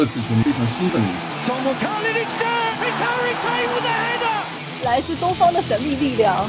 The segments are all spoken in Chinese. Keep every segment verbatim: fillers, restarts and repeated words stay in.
这次球迷非常兴奋。 来自东方的神秘力量。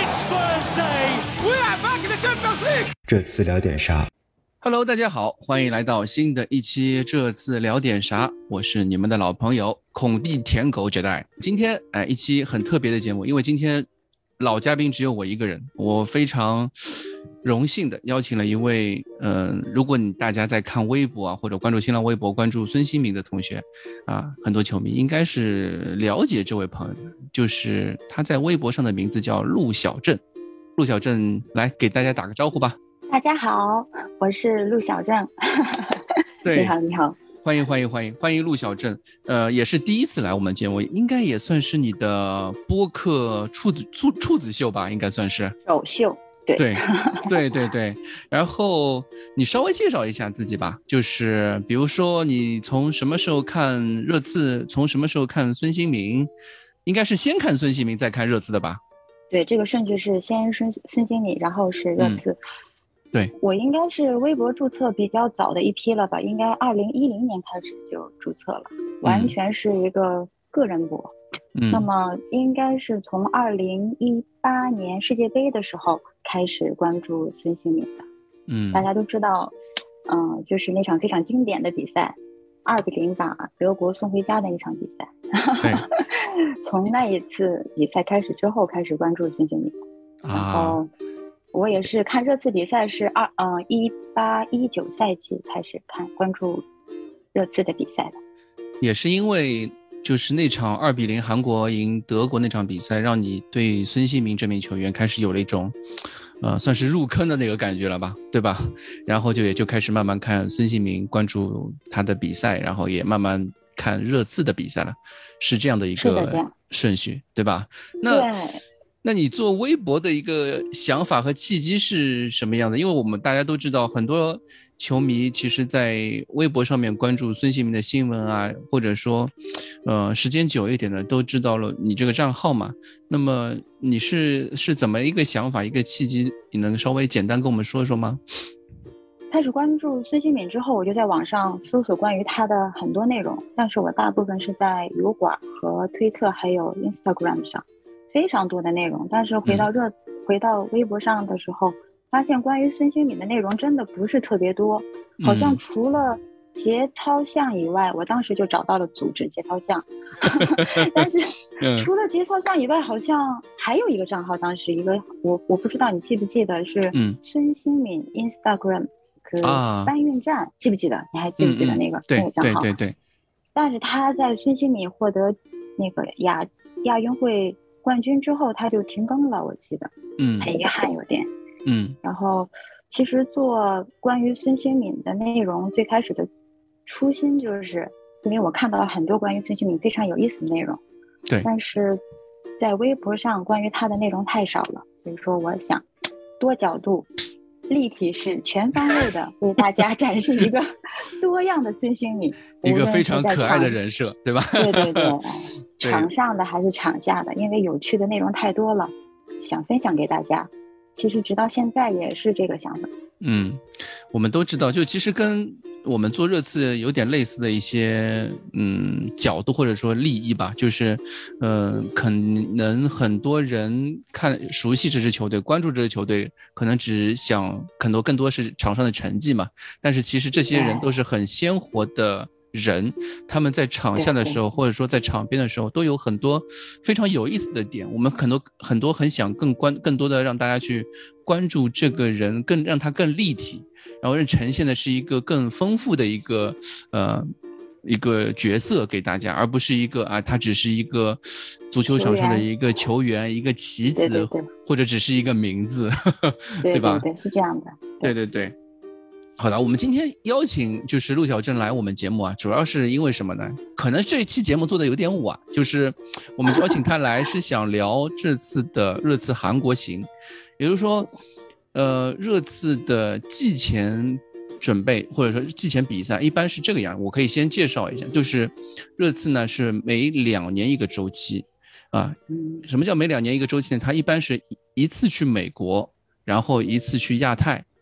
这次聊点啥 Hello， 大家好，欢迎来到新的一期这次聊点啥，我是你们的老朋友孔蒂舔狗杰代。今天哎，一期很特别的节目，因为今天老嘉宾只有我一个人，我非常荣幸的邀请了一位呃，如果你大家在看微博啊，或者关注新浪微博关注孙兴民的同学啊，很多球迷应该是了解这位朋友，就是他在微博上的名字叫陆小正。陆小正来给大家打个招呼吧。 大家好，我是陆小正。 对， 你好，你好， 欢迎欢迎欢迎欢迎陆小正，呃，也是第一次来我们节目，应该也算是你的播客处子处处子秀吧，应该算是首秀。对对对对对，然后你稍微介绍一下自己吧，就是比如说你从什么时候看热刺，从什么时候看孙兴民，应该是先看孙兴民再看热刺的吧？ 对，这个顺序是先孙孙兴民，然后是热刺。嗯， 对， 我应该是微博注册比较早的一批了吧，应该二零一零年开始就注册了，完全是一个个人博。嗯，那么应该是从二零一八年世界杯的时候开始关注孙兴民的。嗯，大家都知道，嗯、呃，就是那场非常经典的比赛，二比零把德国送回家的那场比赛。从那一次比赛开始之后，开始关注孙兴民，然后我也是看热刺比赛是二呃一八一九赛季开始看关注热刺的比赛的， 也是因为就是那场二比零韩国赢德国那场比赛，让你对孙兴民这名球员开始有了一种，呃，算是入坑的那个感觉了吧，对吧？然后就也就开始慢慢看孙兴民，关注他的比赛，然后也慢慢看热刺的比赛了，是这样的一个顺序，对吧？那那你做微博的一个想法和契机是什么样子？因为我们大家都知道，很多球迷其实在微博上面关注孙兴民的新闻啊，或者说呃时间久一点的都知道了你这个账号嘛。那么你是是怎么一个想法一个契机，你能稍微简单跟我们说说吗？ 开始关注孙兴民之后，我就在网上搜索关于他的很多内容，但是我大部分是在油管和推特还有 Instagram 上，非常多的内容。但是回到热、嗯、回到微博上的时候，发现关于孙兴民的内容真的不是特别多，好像除了节操项以外、嗯、我当时就找到了组织节操项但是除了节操项以外，好像还有一个账号，当时一个我我不知道你记不记得，是孙兴民 Instagram搬运站、啊、记不记得？你还记不记得那个、 嗯、 那个账号？ 对对对对。 但是他在孙兴民获得那个亚亚运会冠军之后，他就停更了，我记得，嗯，很遗憾有点，嗯。然后，其实做关于孙兴民的内容，最开始的初心就是因为我看到了很多关于孙兴民非常有意思的内容， 对， 但是在微博上关于他的内容太少了，所以说我想多角度。立体式全方位的为大家展示一个多样的孙兴民， 一个非常可爱的人设，对吧？ 对对对，场上的还是场下的，因为有趣的内容太多了，想分享给大家。其实直到现在也是这个想法。 嗯，我们都知道，就其实跟我们做热刺有点类似的一些嗯角度或者说利益吧，就是呃可能很多人看熟悉这支球队，关注这支球队，可能只想很多更多是场上的成绩嘛，但是其实这些人都是很鲜活的人，他们在场下的时候或者说在场边的时候都有很多非常有意思的点，我们很多很多很想更关更多的让大家去关注这个人，更让他更立体，然后呈现的是一个更丰富的一个呃一个角色给大家，而不是一个啊他只是一个足球场上的一个球员一个棋子， 对对对， 或者只是一个名字对, 对吧？ 对对，是这样的。 对对对。好了，我们今天邀请就是陆小正来我们节目啊，主要是因为什么呢？可能这一期节目做的有点晚，就是我们邀请他来是想聊这次的热刺韩国行，也就是说，呃，热刺的季前准备或者说季前比赛一般是这个样，我可以先介绍一下，就是热刺呢是每两年一个周期啊，什么叫每两年一个周期呢？它一般是一次去美国，然后一次去亚太。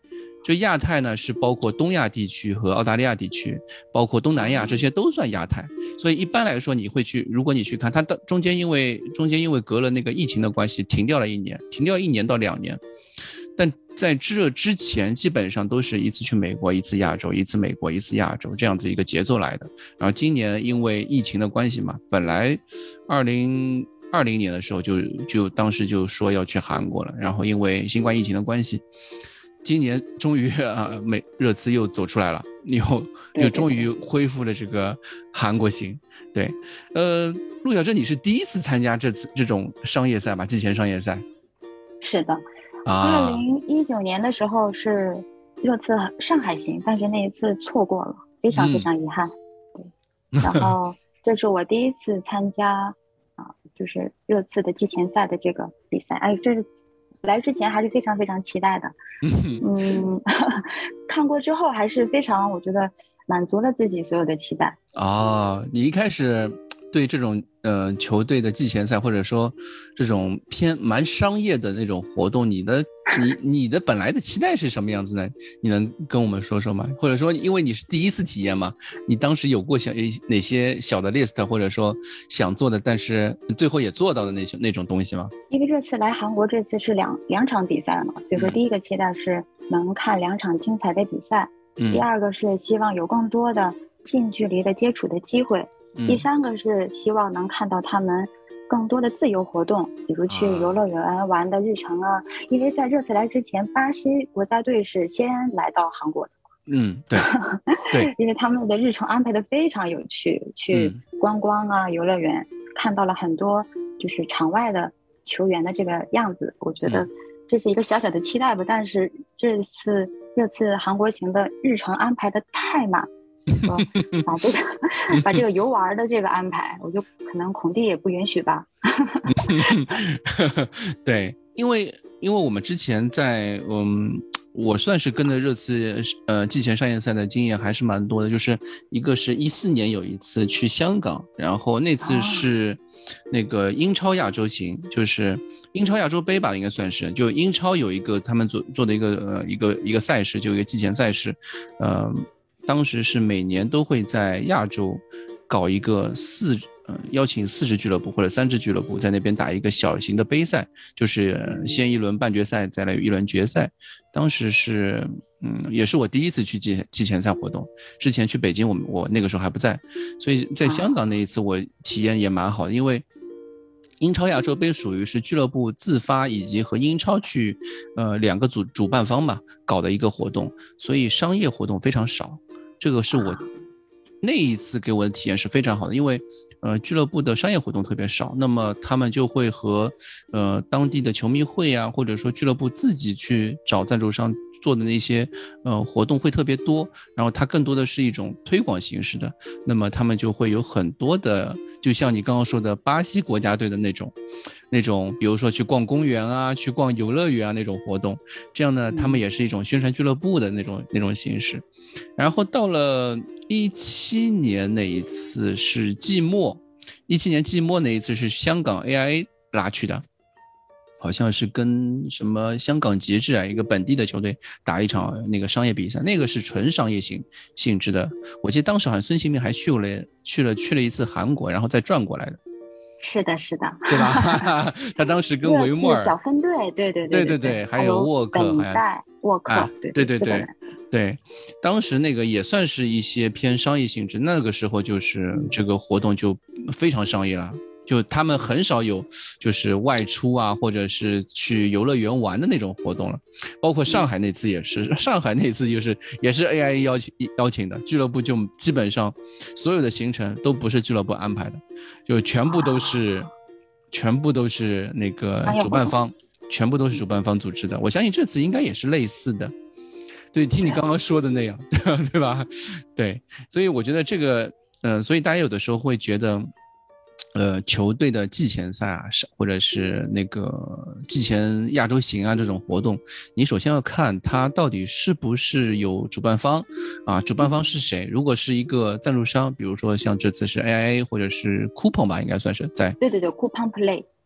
就亚太呢是包括东亚地区和澳大利亚地区，包括东南亚，这些都算亚太。所以一般来说你会去，如果你去看它的中间因为中间因为隔了那个疫情的关系停掉了一年，停掉一年到两年，但在这之前基本上都是一次去美国，一次亚洲，一次美国，一次亚洲，这样子一个节奏来的。然后今年因为疫情的关系嘛，本来二零二零年的时候就就当时就说要去韩国了，然后因为新冠疫情的关系，今年终于啊美热刺又走出来了，以后就终于恢复了这个韩国行。对，呃，陆小珍，你是第一次参加这次这种商业赛吧？季前商业赛？是的。 二零一九年的时候是热刺上海行，但是那一次错过了，非常非常遗憾。嗯、然后这是我第一次参加啊，就是热刺的季前赛的这个比赛。哎，这是来之前还是非常非常期待的。嗯，看过之后还是非常，我觉得满足了自己所有的期待。 哦，你一开始对这种呃球队的季前赛，或者说这种偏蛮商业的那种活动，你的你你的本来的期待是什么样子呢？你能跟我们说说吗？或者说因为你是第一次体验嘛，你当时有过想哪些小的 list， 或者说想做的但是最后也做到的那些那种东西吗？ 因为这次来韩国这次是两两场比赛嘛，所以说第一个期待是能看两场精彩的比赛，嗯、第二个是希望有更多的近距离的接触的机会。第三个是希望能看到他们更多的自由活动，比如去游乐园玩的日程啊。因为在热刺来之前，巴西国家队是先来到韩国的。 嗯，对，对， 因为他们的日程安排的非常有趣，去观光啊、游乐园，看到了很多就是场外的球员的这个样子。我觉得这是一个小小的期待吧。但是这次热刺韩国行的日程安排的太满。说把这个把这个游玩的这个安排，我就可能孔蒂也不允许吧。 对，因为因为我们之前在嗯，我算是跟着热刺呃季前商业赛的经验还是蛮多的，就是一个是一四年有一次去香港，然后那次是那个英超亚洲行，就是英超亚洲杯吧，应该算是，就英超有一个他们做做的一个呃一个一个赛事，就一个季前赛事，呃。当时是每年都会在亚洲搞一个四呃邀请四支俱乐部或者三支俱乐部在那边打一个小型的杯赛，就是先一轮半决赛，再来一轮决赛。当时是嗯也是我第一次去季季前赛活动，之前去北京我我那个时候还不在，所以在香港那一次我体验也蛮好的，因为英超亚洲杯属于是俱乐部自发以及和英超去呃两个主主办方吧搞的一个活动，所以商业活动非常少。这个是我那一次给我的体验是非常好的，因为呃俱乐部的商业活动特别少，那么他们就会和呃当地的球迷会啊，或者说俱乐部自己去找赞助商做的那些呃活动会特别多，然后它更多的是一种推广形式的，那么他们就会有很多的，就像你刚刚说的巴西国家队的那种那种比如说去逛公园啊，去逛游乐园啊那种活动，这样呢他们也是一种宣传俱乐部的那种那种形式。然后到了一七年那一次是季末，一七年季末那一次是香港 A I A 拉去的，好像是跟什么香港节制啊一个本地的球队打一场那个商业比赛，那个是纯商业性性质的。我记得当时好像孙兴民还去了去了去了一次韩国，然后再转过来的。 是的，是的， 对吧？他当时跟维莫尔小分队，对对对对对对，还有沃克， 本代沃克， 啊、 对对对对对，当时那个也算是一些偏商业性质，那个时候就是这个活动就非常商业了。就他们很少有就是外出啊，或者是去游乐园玩的那种活动了，包括上海那次也是，上海那次就是也是 A I A 邀请邀请的，俱乐部就基本上所有的行程都不是俱乐部安排的，就全部都是、啊、全部都是那个主办方，全部都是主办方组织的。我相信这次应该也是类似的，对，听你刚刚说的那样，对吧？对，所以我觉得这个，呃，所以大家有的时候会觉得。呃，球队的季前赛啊，或者是那个季前亚洲行啊这种活动，你首先要看它到底是不是有主办方啊，主办方是谁？如果是一个赞助商，比如说像这次是 A I A 或者是 Coupon 吧，应该算是在。 对对对 ，Coupon Play。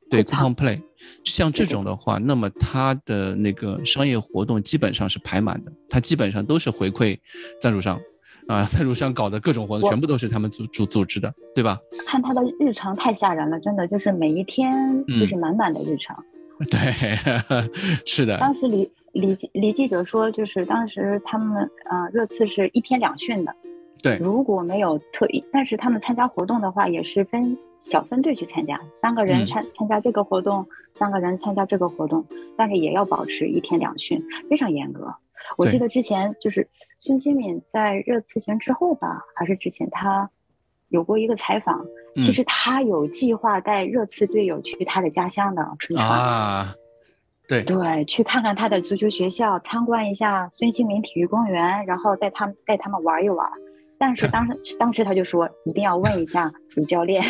对 coupon play， 像这种的话，那么它的那个商业活动基本上是排满的，它基本上都是回馈赞助商啊，赞助商搞的各种活动全部都是他们组组组织的，对吧？ 看他的日程太吓人了，真的就是每一天就是满满的日程。 嗯、对，是的。 当时李李李记者说，就是当时他们呃热刺是一天两训的。 对， 如果没有特意，但是他们参加活动的话，也是分小分队去参加，三个人参、嗯、参加这个活动，三个人参加这个活动，但是也要保持一天两训，非常严格。我记得之前就是孙兴慜在热刺行之后吧，还是之前他有过一个采访，嗯、其实他有计划带热刺队友去他的家乡的春川啊，对对，去看看他的足球学校，参观一下孙兴慜体育公园，然后带他们带他们玩一玩。但是当时当时他就说一定要问一下主教练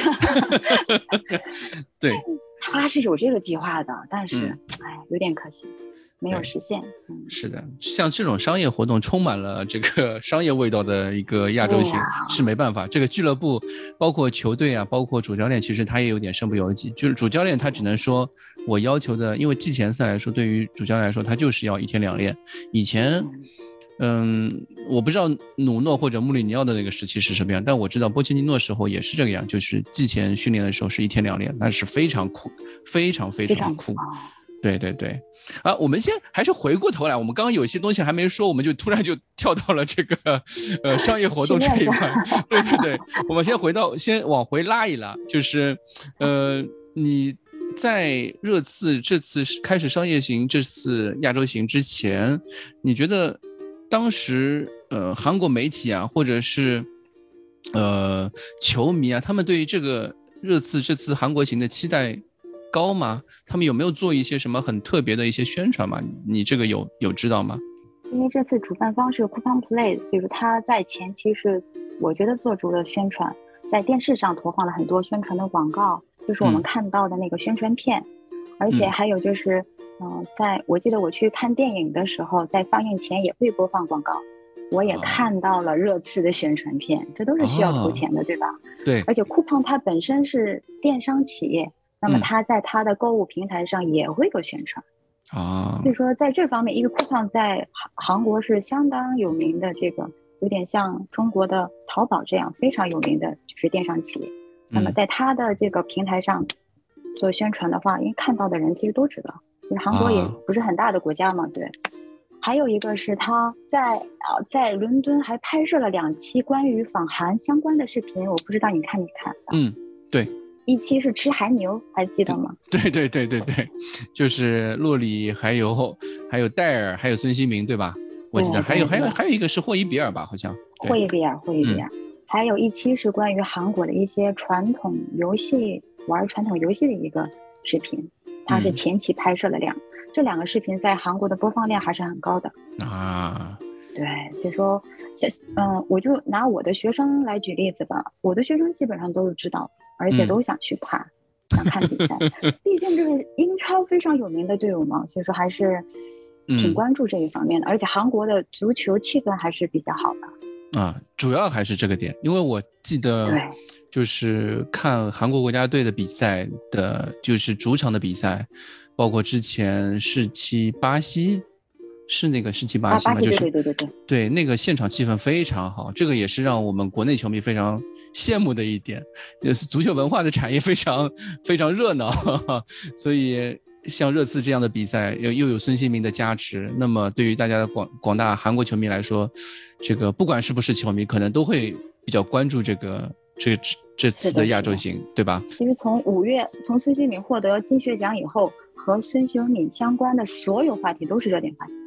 对， 他是有这个计划的，但是哎、嗯，有点可惜没有实现、嗯、 是的，像这种商业活动充满了这个商业味道的一个亚洲行、啊、是没办法，这个俱乐部包括球队啊，包括主教练，其实他也有点身不由己，就是主教练他只能说我要求的，因为季前赛来说对于主教练来说他就是要一天两练，以前嗯嗯，我不知道努诺或者穆里尼奥的那个时期是什么样，但我知道波切蒂诺时候也是这个样，就是季前训练的时候是一天两练，那是非常苦，非常非常苦。对对对，啊，我们先还是回过头来，我们刚刚有一些东西还没说，我们就突然就跳到了这个呃商业活动这一块。对对对，我们先回到先往回拉一拉，就是呃你在热刺这次开始商业行这次亚洲行之前，你觉得当时呃韩国媒体啊，或者是呃球迷啊，他们对于这个热刺这次韩国行的期待高吗？他们有没有做一些什么很特别的一些宣传吗？你这个有有知道吗？ 因为这次主办方是 Coupon Play， 所以说他在前期是我觉得做足了宣传，在电视上投放了很多宣传的广告，就是我们看到的那个宣传片、嗯、而且还有就是嗯、呃，在我记得我去看电影的时候，在放映前也会播放广告，我也看到了热刺的宣传片、哦、这都是需要投钱的、哦、对吧？ 对， 而且 Coupon 它本身是电商企业，那么它在它的购物平台上也会有宣传啊、哦， 所以说在这方面，因为 Coupon 在韩国是相当有名的，这个有点像中国的淘宝这样非常有名的就是电商企业、嗯、那么在它的这个平台上做宣传的话，因为看到的人其实都知道，因为韩国也不是很大的国家嘛、啊、对。还有一个是他在呃在伦敦还拍摄了两期关于访韩相关的视频，我不知道你看没看到。 嗯，对， 一期是吃韩牛，还记得吗？ 对对对对对，就是洛里还有还有戴尔还有孙兴民对吧？我记得还有还有还有一个是霍伊比尔吧，好像霍伊比尔霍伊比尔、嗯、还有一期是关于韩国的一些传统游戏，玩传统游戏的一个视频，它是前期拍摄了两、嗯、这两个视频在韩国的播放量还是很高的啊。 对，所以说嗯，我就拿我的学生来举例子吧，我的学生基本上都是知道，而且都想去看、嗯、想看比赛毕竟这是英超非常有名的队伍嘛，所以说还是挺关注这一方面的、嗯、而且韩国的足球气氛还是比较好的啊，主要还是这个点，因为我记得就是看韩国国家队的比赛的，就是主场的比赛，包括之前世踢巴西，是那个世踢巴西吗？ 啊、巴西就是对对对对对，那个现场气氛非常好，这个也是让我们国内球迷非常羡慕的一点，也是足球文化的产业非常非常热闹，呵呵，所以像热刺这样的比赛又又有孙兴民的加持，那么对于大家的广广大韩国球迷来说，这个不管是不是球迷，可能都会比较关注这个这这次的亚洲行，对吧？ 其实从五月从孙兴民获得金靴奖以后，和孙兴民相关的所有话题都是热点话题。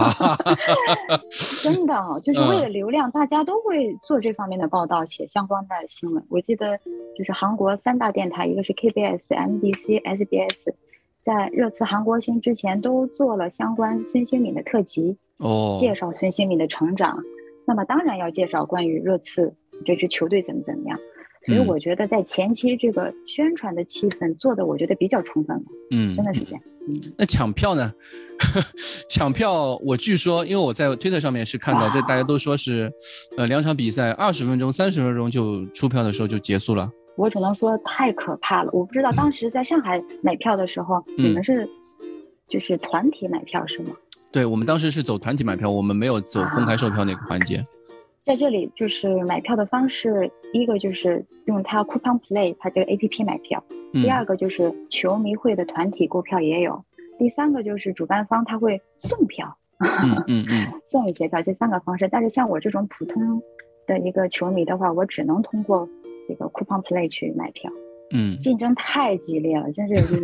真的就是为了流量、嗯、大家都会做这方面的报道，写相关的新闻。我记得就是韩国三大电台，一个是 K B S、M B C、S B S， 在热刺韩国行之前都做了相关孙兴民的特辑、哦、介绍孙兴民的成长，那么当然要介绍关于热刺这支球队怎么怎么样，所以我觉得在前期这个宣传的气氛做的我觉得比较充分了，嗯，真的是这样。 嗯，那抢票呢？抢票，我据说，因为我在推特上面是看到，这大家都说是，呃，两场比赛二十分钟、三十分钟就出票的时候就结束了。 我只能说太可怕了。我不知道当时在上海买票的时候， 嗯、 你们是就是团体买票是吗？ 对，我们当时是走团体买票，我们没有走公开售票那个环节。啊， 在这里就是买票的方式，一个就是用它 Coupon Play 它这个 A P P 买票， 嗯、 第二个就是球迷会的团体购票也有，第三个就是主办方他会送票， 嗯嗯嗯， 送一些票，这三个方式。但是像我这种普通的一个球迷的话，我只能通过这个 Coupon Play 去买票。 嗯， 竞争太激烈了，真是就是。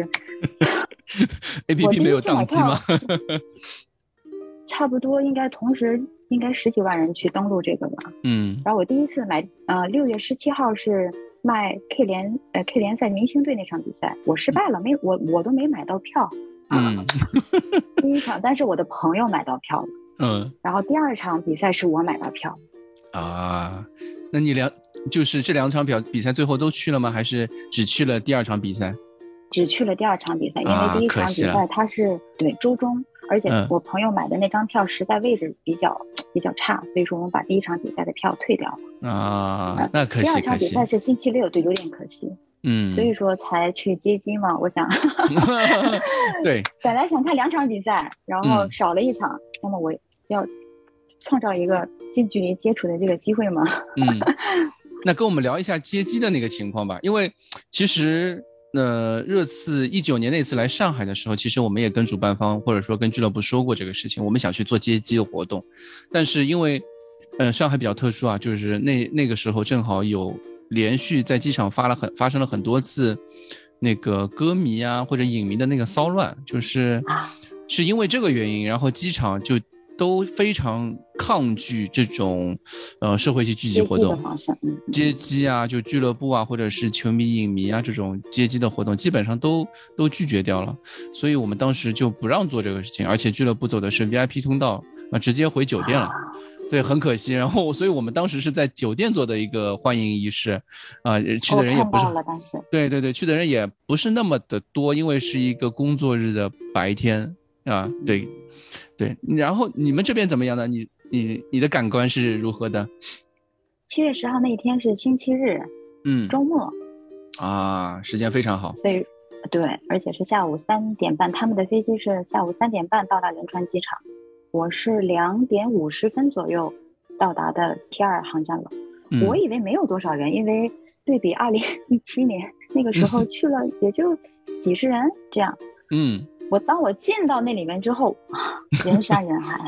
A P P 没有宕机吗？ 差不多应该同时应该十几万人去登录这个吧。 嗯， 然后我第一次买，呃，六月十七号是卖 K 联呃 K 联赛明星队那场比赛，我失败了，没我我都没买到票。 嗯， 第一场，但是我的朋友买到票了。 嗯， 然后第二场比赛是我买到票。 啊，那你两就是这两场表比赛最后都去了吗？还是只去了第二场比赛？ 只去了第二场比赛，因为第一场比赛它是、啊、对周中。而且我朋友买的那张票实在位置比较、嗯、比较差，所以说我们把第一场比赛的票退掉了啊，那可惜。 第二场比赛是星期六，对，有点可惜。 嗯， 所以说才去接机嘛，我想。 对， 本来想看两场比赛，然后少了一场，嗯、那么我要创造一个近距离接触的这个机会嘛。 嗯，那跟我们聊一下接机的那个情况吧，因为其实。那热刺一九年那次来上海的时候，其实我们也跟主办方或者说跟俱乐部说过这个事情，我们想去做接机的活动，但是因为，呃，上海比较特殊啊，就是那那个时候正好有连续在机场发了很发生了很多次，那个歌迷啊或者影迷的那个骚乱，就是是因为这个原因，然后机场就都非常抗拒这种，呃，社会性聚集活动，接机啊，就俱乐部啊，或者是球迷、影迷啊这种接机的活动，基本上都都拒绝掉了。所以我们当时就不让做这个事情，而且俱乐部走的是 V I P 通道啊，直接回酒店了。对，很可惜。然后，所以我们当时是在酒店做的一个欢迎仪式，啊，去的人也不是，对对对，去的人也不是那么的多，因为是一个工作日的白天啊，对。对，然后你们这边怎么样呢？你你你的感官是如何的？ 七月十号那一天是星期日， 嗯， 周末啊，时间非常好。 所以，对，而且是下午三点半，他们的飞机是下午三点半到达仁川机场，我是两点五十分左右到达的 T 二航站楼。嗯、我以为没有多少人，因为对比二零一七年那个时候去了也就几十人这样。 嗯。 我当我进到那里面之后，人山人海，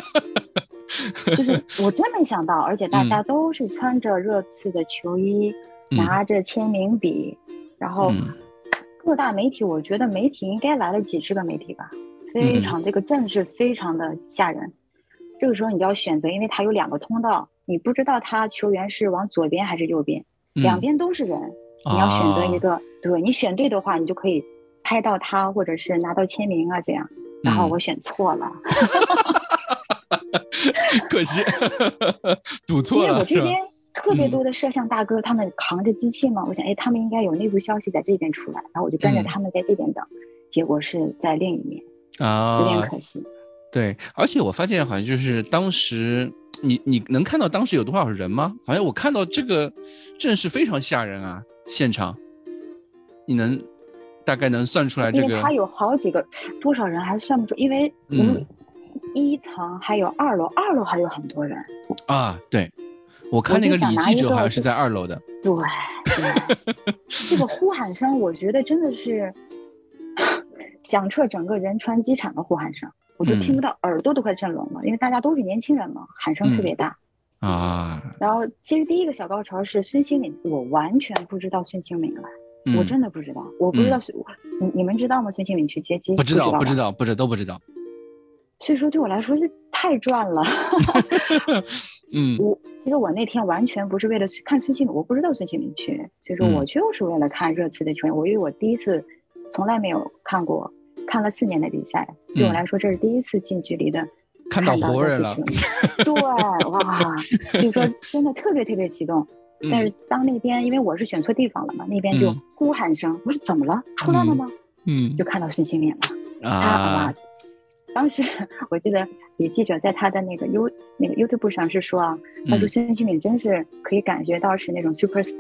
就是我真没想到，而且大家都是穿着热刺的球衣，嗯、拿着签名笔，然后各大媒体，我觉得媒体应该来了几十个媒体吧，非常这个阵势非常的吓人。这个时候你就要选择，因为它有两个通道，你不知道他球员是往左边还是右边，嗯、两边都是人，你要选择一个，啊、对你选对的话，你就可以拍到他，或者是拿到签名啊，这样。然后我选错了， 嗯、可惜赌错了。 因为我这边特别多的摄像大哥，嗯、他们扛着机器嘛，我想，哎，他们应该有内部消息在这边出来，然后我就跟着他们在这边等，嗯、结果是在另一面啊，有点可惜。 对，而且我发现好像就是当时你你能看到当时有多少人吗？好像我看到这个阵势非常吓人啊，现场，你能？大概能算出来这个， 因为它有好几个，多少人还算不出，因为我们一层还有二楼，嗯、二楼还有很多人啊。对，我看那个李记者好像是在二楼的。 对，对这个呼喊声，我觉得真的是响彻整个仁川机场的呼喊声，我就听不到，耳朵都快震聋了，嗯、因为大家都是年轻人嘛，喊声特别大。 嗯、啊。 然后其实第一个小高潮是孙兴慜，我完全不知道孙兴慜来。嗯、我真的不知道，我不知道，嗯、你你们知道吗？孙兴慜去接机？ 不知道，不知道，不知道，都不知道。 所以说对我来说是太赚了。 嗯， 我其实我那天完全不是为了去看孙兴慜，我不知道孙兴慜去，所以说我就是为了看热刺的球员。嗯、我因为我第一次从来没有看过，看了四年的比赛，嗯、对我来说这是第一次近距离的看到活人了。 对，哇，所以说真的特别特别激动。但是当那边，因为我是选错地方了嘛，那边就呼喊声，嗯、我说怎么了？出来了吗？ 嗯， 就看到孙兴慜了。 啊， 他哇，当时我记得有记者在他的那个 U 那个 YouTube 上是说啊，他说孙兴慜真是可以感觉到是那种 super star，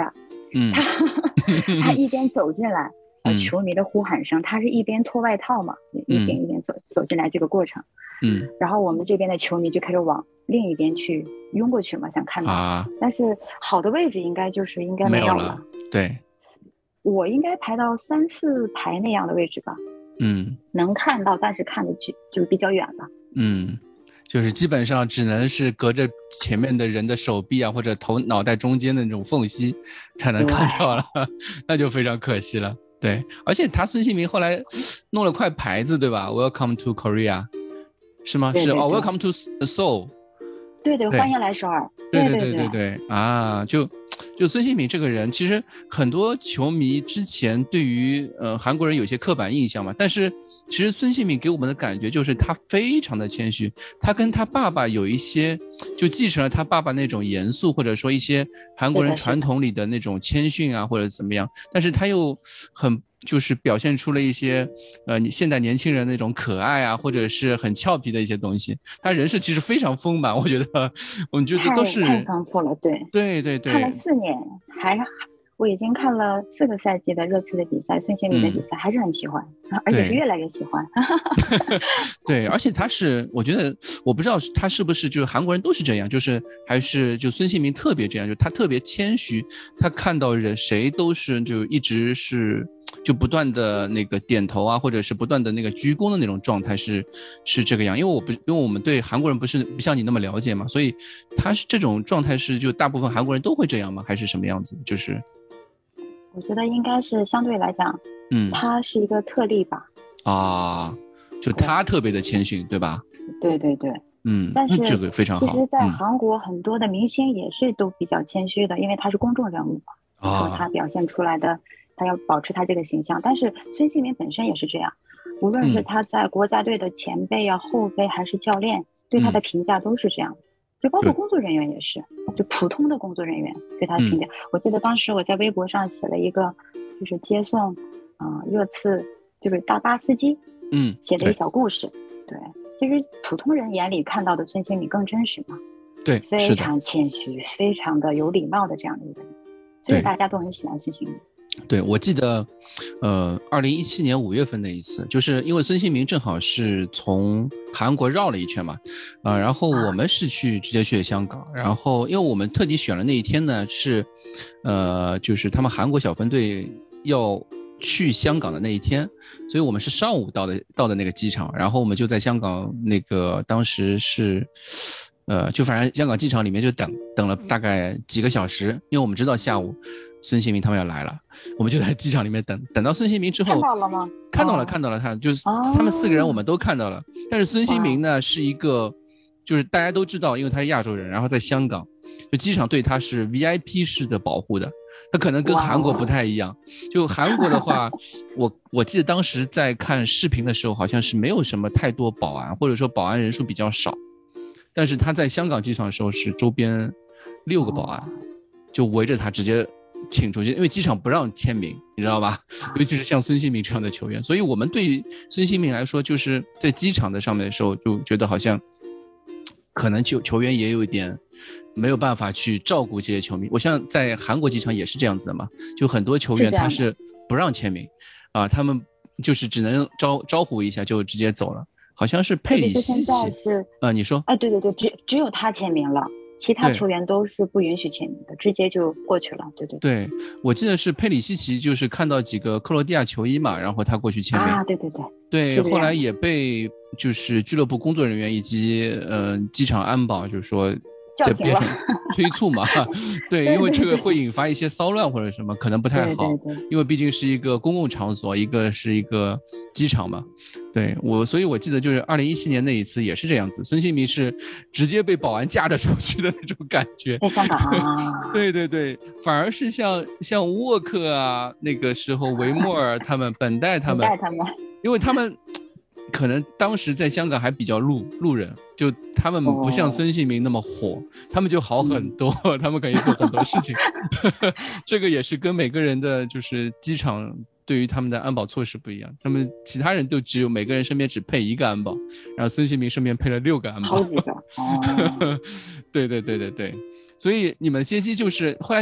嗯， 他他一边走进来，呃，球迷的呼喊声，他是一边脱外套嘛，一边一边走走进来这个过程。 嗯， 然后我们这边的球迷就开始往另一边去拥过去嘛，想看到， 啊， 但是好的位置应该就是应该没有有了。 对， 我应该排到三四排那样的位置吧。 嗯， 能看到，但是看的就就比较远了。 嗯，就是基本上只能是隔着前面的人的手臂啊，或者头脑袋中间的那种缝隙才能看到了，那就非常可惜了。对，而且他孙兴民后来弄了块牌子，对吧 ？Welcome to Korea， 是吗？ 对对对， 是哦 ，Welcome to Seoul。 对对，欢迎来首尔。 对对对对对对啊，就就孙兴民这个人，其实很多球迷之前对于呃韩国人有些刻板印象嘛，但是其实孙兴民给我们的感觉就是他非常的谦虚，他跟他爸爸有一些就继承了他爸爸那种严肃，或者说一些韩国人传统里的那种谦逊啊，或者怎么样，但是他又很就是表现出了一些呃现代年轻人那种可爱啊，或者是很俏皮的一些东西。他人设其实非常丰满，我觉得我们觉得都是太丰富了。对对对对， 看了四年，还我已经看了四个赛季的热刺的比赛，孙兴民的比赛、嗯、还是很喜欢，而且是越来越喜欢。 对，而且他是我觉得我不知道他是不是就是韩国人都是这样，就是还是就孙兴民特别这样，就他特别谦虚，他看到人谁都是就一直是就不断的那个点头啊，或者是不断的那个鞠躬的那种状态是是这个样。因为我不因为我们对韩国人不是不像你那么了解嘛，所以他是这种状态是就大部分韩国人都会这样吗？还是什么样子？就是我觉得应该是相对来讲，嗯，他是一个特例吧。 啊，就他特别的谦逊，对吧？ 对对对， 嗯， 但是这个非常好。 其实，在韩国很多的明星也是都比较谦虚的，嗯、因为他是公众人物嘛， 啊， 说他表现出来的，他要保持他这个形象。但是孙兴民本身也是这样，无论是他在国家队的前辈啊、后辈还是教练，对他的评价都是这样。就包括工作人员也是，就普通的工作人员对他的评价、嗯。我记得当时我在微博上写了一个，就是接送，啊、呃，热刺就是大巴司机， 嗯， 写的一小故事。对，其实普通人眼里看到的孙兴民更真实嘛。 对， 非常谦虚，非常的有礼貌的这样的一个人，所以大家都很喜欢孙兴民。 对，我记得，呃，二零一七年五月份那一次，就是因为孙兴民正好是从韩国绕了一圈嘛，啊、呃，然后我们是去直接去香港，然后因为我们特地选了那一天呢，是，呃，就是他们韩国小分队要去香港的那一天，所以我们是上午到的到的那个机场，然后我们就在香港那个当时是。呃，就反正香港机场里面就等等了大概几个小时，因为我们知道下午孙兴民他们要来了，我们就在机场里面等，等到孙兴民之后， 看到了吗？ 看到了，看到了，他就是他们四个人我们都看到了，但是孙兴民呢是一个，就是大家都知道，因为他是亚洲人，然后在香港，就机场对他是 V I P 式的保护的，他可能跟韩国不太一样，就韩国的话，我我记得当时在看视频的时候，好像是没有什么太多保安，或者说保安人数比较少。但是他在香港机场的时候是周边六个保安就围着他直接请出去，因为机场不让签名，你知道吧？尤其是像孙兴民这样的球员，所以我们对于孙兴民来说，就是在机场的上面的时候就觉得好像可能球球员也有一点没有办法去照顾这些球迷。我像在韩国机场也是这样子的嘛，就很多球员他是不让签名啊，他们就是只能招招呼一下就直接走了。好像是佩里西奇，啊，你说？ 哎，对对对，只只有他签名了，其他球员都是不允许签名的，直接就过去了。对对对，我记得是佩里西奇，就是看到几个克罗地亚球衣嘛，然后他过去签名。 啊，对对对， 对，后来也被就是俱乐部工作人员以及呃机场安保，就是说在边上催促嘛，对，因为这个会引发一些骚乱或者什么，可能不太好， 对对对， 因为毕竟是一个公共场所，一个是一个机场嘛。对我，所以我记得就是二零一七年那一次也是这样子，孙兴民是直接被保安架着出去的那种感觉。 在香港啊， 对对对，反而是像像沃克啊，那个时候维莫尔他们、本代他们， 本代他们， 因为他们可能当时在香港还比较路路人，就他们不像孙兴民那么火，哦、他们就好很多，嗯、他们可以做很多事情。这个也是跟每个人的就是机场。对于他们的安保措施不一样，他们其他人都只有每个人身边只配一个安保，然后孙兴民身边配了六个安保， 好几个。哦、 对对对对对，所以你们接机就是后来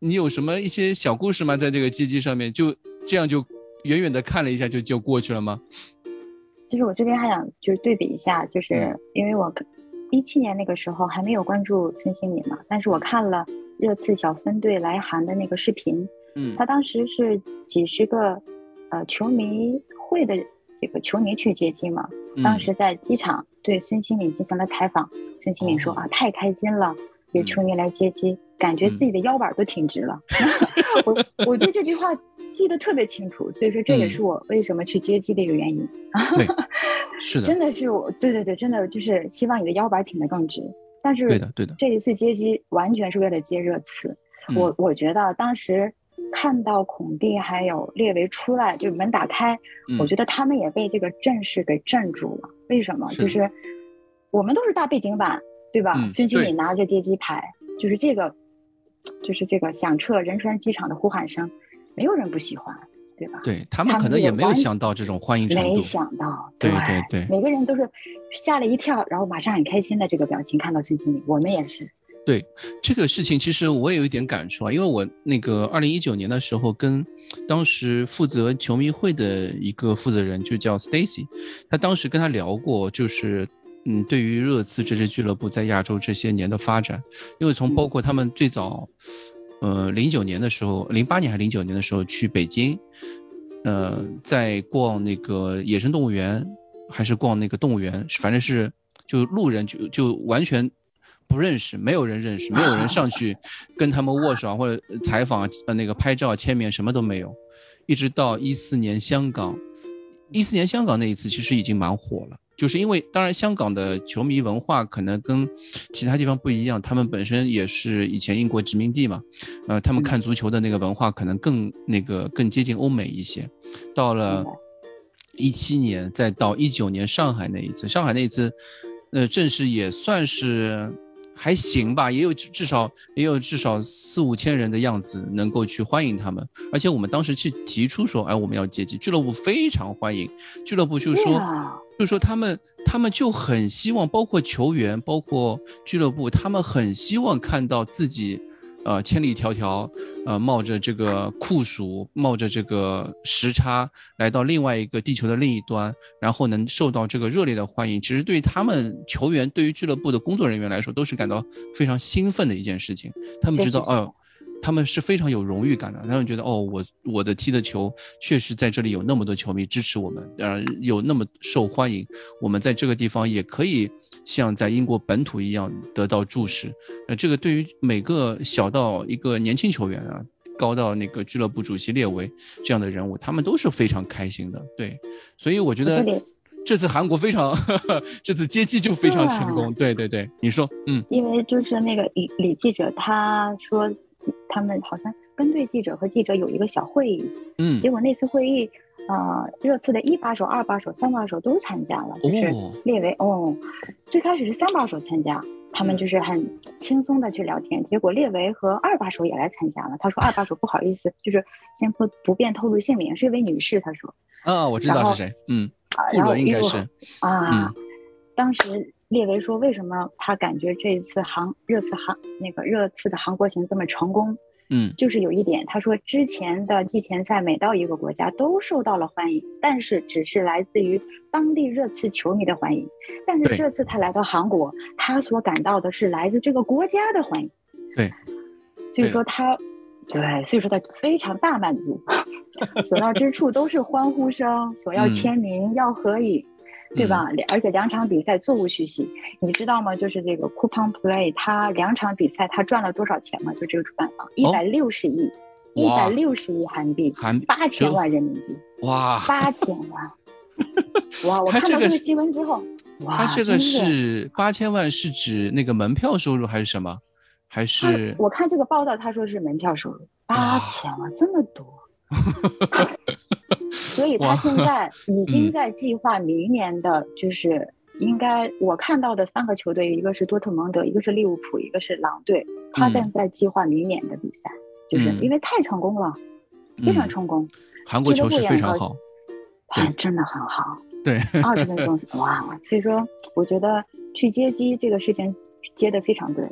你有什么一些小故事吗？在这个接机上面，就这样就远远的看了一下就就过去了吗？ 其实我这边还想就是对比一下，就是因为我一七年那个时候还没有关注孙兴慜嘛，但是我看了热刺小分队来韩的那个视频，嗯，他当时是几十个呃球迷会的这个球迷去接机嘛，嗯、当时在机场对孙兴慜进行了采访，孙兴慜说、哦、啊太开心了，有球迷来接机，嗯、感觉自己的腰板都挺直了。嗯、我我对这句话记得特别清楚，所以说这也是我为什么去接机的一个原因。 对，是的， 真的是我，对对对，真的就是希望你的腰板挺得更直。但是， 对的对的， 这一次接机完全是为了接热刺。嗯、我我觉得当时看到孔蒂还有列维出来，就门打开，嗯、我觉得他们也被这个阵势给镇住了。为什么？是就是我们都是大背景板，对吧？嗯、孙兴慜拿着接机牌，就是这个，就是这个响彻仁川机场的呼喊声。没有人不喜欢，对吧？ 对，他们可能也没有想到这种欢迎程度， 没想到， 对对对， 每个人都是吓了一跳，然后马上很开心的这个表情。看到孙兴慜，我们也是。 对这个事情，其实我也有一点感触啊，因为我那个二零一九年的时候，跟当时负责球迷会的一个负责人，就叫 Stacy， 他当时跟他聊过，就是嗯，对于热刺这支俱乐部在亚洲这些年的发展，因为从包括他们最早。呃，零九年的时候，零八年还是零九年的时候去北京，呃，在逛那个野生动物园，还是逛那个动物园，反正是就路人就就完全不认识，没有人认识，没有人上去跟他们握手或者采访呃那个拍照签名什么都没有，一直到一四年香港，一四年香港那一次其实已经蛮火了。就是因为当然香港的球迷文化可能跟其他地方不一样，他们本身也是以前英国殖民地嘛，呃，他们看足球的那个文化可能更那个更接近欧美一些。到了一七年，再到一九年上海那一次，上海那一次，呃，正式也算是还行吧，也有至少也有至少四五千人的样子能够去欢迎他们，而且我们当时去提出说，哎，我们要接机，俱乐部非常欢迎，俱乐部就说。就是说他们他们就很希望，包括球员包括俱乐部，他们很希望看到自己呃千里迢迢呃冒着这个酷暑冒着这个时差来到另外一个地球的另一端，然后能受到这个热烈的欢迎，其实对于他们球员对于俱乐部的工作人员来说都是感到非常兴奋的一件事情。他们知道哦他们是非常有荣誉感的，他们觉得哦，我我的踢的球确实在这里有那么多球迷支持我们，呃，有那么受欢迎，我们在这个地方也可以像在英国本土一样得到注视。呃，这个对于每个小到一个年轻球员啊，高到那个俱乐部主席列维这样的人物，他们都是非常开心的。对，所以我觉得这次韩国非常呵呵这次接机就非常成功。对对对，你说，嗯， 因为就是那个李李记者他说。他们好像跟队记者和记者有一个小会议，嗯，结果那次会议，呃，热刺的一把手、二把手、三把手都参加了，就是列维哦，哦，最开始是三把手参加，他们就是很轻松的去聊天，结果列维和二把手也来参加了。他说二把手不好意思，就是先不不便透露姓名，是一位女士。他说啊，我知道是谁，嗯，顾伦应该是啊、嗯，当时。列维说：“为什么他感觉这一次韩热刺韩那个热刺的韩国行这么成功？嗯，就是有一点，他说之前的季前赛每到一个国家都受到了欢迎，但是只是来自于当地热刺球迷的欢迎。但是这次他来到韩国，他所感到的是来自这个国家的欢迎。 对， 所以说他，对，所以说他非常大满足，所到之处都是欢呼声，索要签名，嗯、要合影。”对吧？嗯、而且两场比赛座无虚席，你知道吗？就是这个 Coupon Play， 它两场比赛它赚了多少钱吗？就这个主办方一百六十亿，一百六十亿韩币，八千万人民币， 哇， 八千万！哇！我看到这个新闻之后， 哇，它这个是八千万是指那个门票收入还是什么？还是我看这个报道，他说是门票收入八千万，这么多。所以他现在已经在计划明年的，就是应该我看到的三个球队，一个是多特蒙德，一个是利物浦，一个是狼队，他正在计划明年的比赛，嗯、就是因为太成功了，嗯、非常成功。 韩国球是非常好， 哎，真的很好。 对， 二十分钟哇！所以说，我觉得去接机这个事情接得非常对。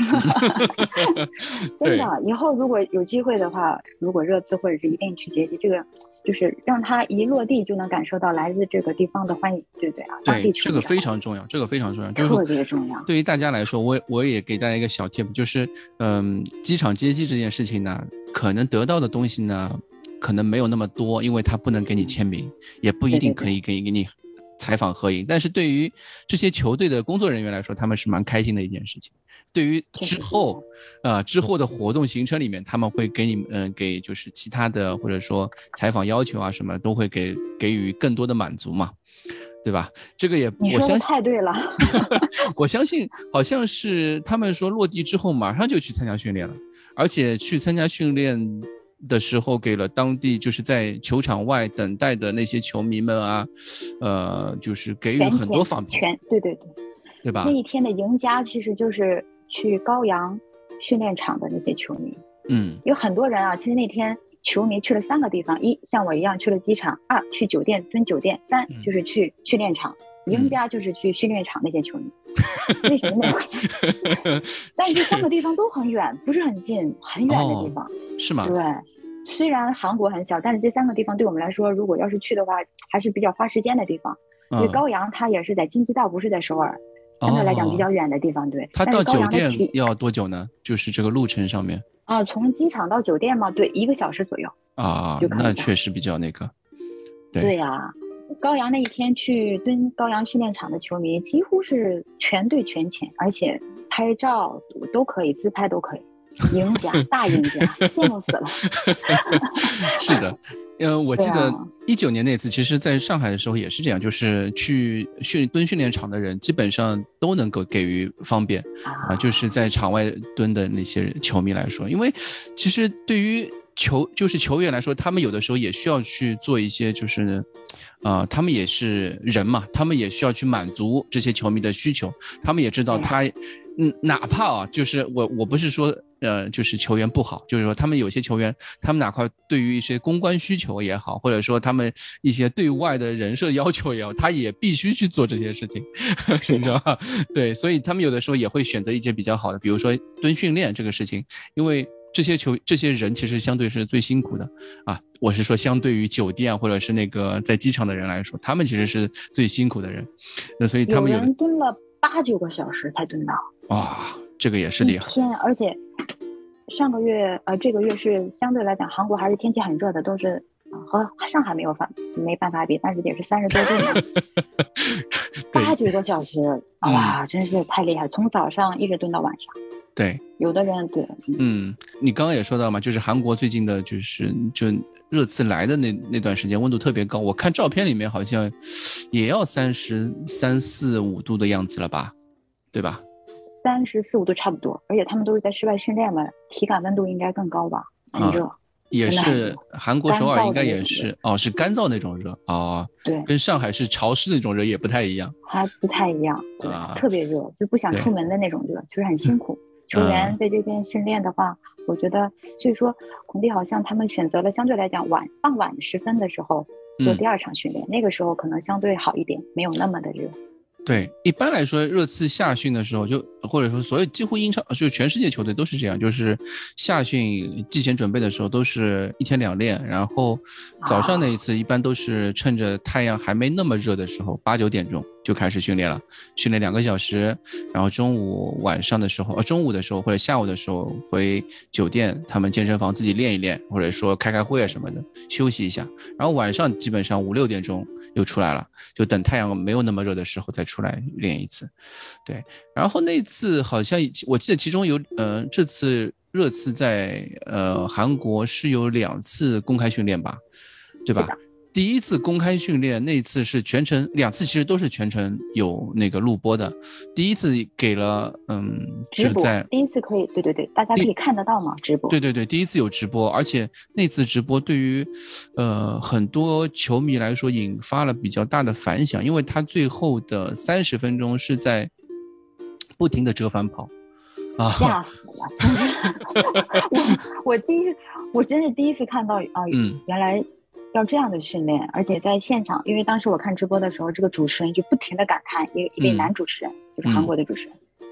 真的，以后如果有机会的话，如果热刺或者是一定去接机，这个就是让他一落地就能感受到来自这个地方的欢迎，对不对啊？ 对，这个非常重要，这个非常重要，就是特别重要。 对于大家来说，我我也给大家一个小 tip， 就是嗯，机场接机这件事情呢，可能得到的东西呢，可能没有那么多，因为他不能给你签名，也不一定可以给给你采访合影。但是对于这些球队的工作人员来说，他们是蛮开心的一件事情。对于之后呃之后的活动行程里面，他们会给你们、呃、给就是其他的或者说采访要求啊什么，都会给给予更多的满足嘛，对吧？这个也你说的太对了。 我相信好像是他们说落地之后马上就去参加训练了，而且去参加训练的时候给了当地就是在球场外等待的那些球迷们啊，呃，就是给予很多方面全对对对， 对吧？ 那一天的赢家其实就是去高阳训练场的那些球迷。 嗯， 有很多人啊，其实那天球迷去了三个地方：一像我一样去了机场，二去酒店蹲酒店，三就是去训练场。嗯、赢家就是去训练场那些球迷。嗯、为什么呢？但是这三个地方都很远，不是很近，很远的地方。哦、 是吗？ 对。虽然韩国很小，但是这三个地方对我们来说，如果要是去的话，还是比较花时间的地方。因为高阳它也是在京畿道，不是在首尔，相对来讲比较远的地方。对， 它到酒店要多久呢？就是这个路程上面啊，从机场到酒店嘛，对，一个小时左右啊，那确实比较那个。对对呀、啊，高阳那一天去蹲高阳训练场的球迷几乎是全队全勤，而且拍照都可以，自拍都可以。赢家，大赢家，羡慕死了。 是的，呃，我记得一九年那次，其实在上海的时候也是这样，就是去训蹲训练场的人基本上都能够给予方便啊、呃，就是在场外蹲的那些球迷来说，因为其实对于球就是球员来说，他们有的时候也需要去做一些就是。啊、呃，他们也是人嘛，他们也需要去满足这些球迷的需求。他们也知道他，嗯，哪怕啊，就是我我不是说呃，就是球员不好，就是说他们有些球员，他们哪怕对于一些公关需求也好，或者说他们一些对外的人设要求也好，他也必须去做这些事情，你知道吧？对，所以他们有的时候也会选择一些比较好的，比如说蹲训练这个事情，因为。这些球这些人其实相对是最辛苦的啊，我是说相对于酒店或者是那个在机场的人来说，他们其实是最辛苦的人。那所以他们有人蹲了八九个小时才蹲到。 哇，这个也是厉害。 一天，而且上个月呃这个月是相对来讲韩国还是天气很热的，都是和上海没有法没办法比，但是也是三十多度呢。八九个小时，哇、嗯，真是太厉害！从早上一直蹲到晚上。 对， 有的人对， 嗯，你刚刚也说到嘛，就是韩国最近的，就是就热刺来的那那段时间温度特别高，我看照片里面好像也要三十三四五度的样子了吧，对吧？ 三十四五度差不多，而且他们都是在室外训练嘛，体感温度应该更高吧，很热。啊也是韩国首尔应该也是哦，是干燥那种热哦， 对， 跟上海是潮湿那种热也不太一样， 还不太一样，对，啊、特别热，就不想出门的那种热，就是很辛苦。球员在这边训练的话，嗯、我觉得，所以说孔蒂好像他们选择了相对来讲晚傍晚时分的时候做第二场训练，嗯、那个时候可能相对好一点，没有那么的热。 对，一般来说，热刺夏训的时候就，或者说所有几乎英超，就全世界球队都是这样，就是夏训季前准备的时候都是一天两练，然后早上那一次一般都是趁着太阳还没那么热的时候，八九点钟就开始训练了，训练两个小时，然后中午晚上的时候，呃中午的时候或者下午的时候回酒店，他们健身房自己练一练，或者说开开会啊什么的，休息一下，然后晚上基本上五六点钟又出来了，就等太阳没有那么热的时候再出来练一次。对，然后那次好像我记得其中有呃这次热刺在呃韩国是有两次公开训练吧，对吧？第一次公开训练那次是全程，两次其实都是全程有那个录播的。第一次给了嗯直播，第一次可以对对对，大家可以看得到吗？直播。 对对对，第一次有直播，而且那次直播对于呃很多球迷来说引发了比较大的反响，因为他最后的三十分钟是在不停的折返跑。啊！ 吓死了，真是！我我第一我真是第一次看到啊，嗯，原来要这样的训练，而且在现场，因为当时我看直播的时候，这个主持人就不停的感叹，一个一位男主持人，嗯、就是韩国的主持人，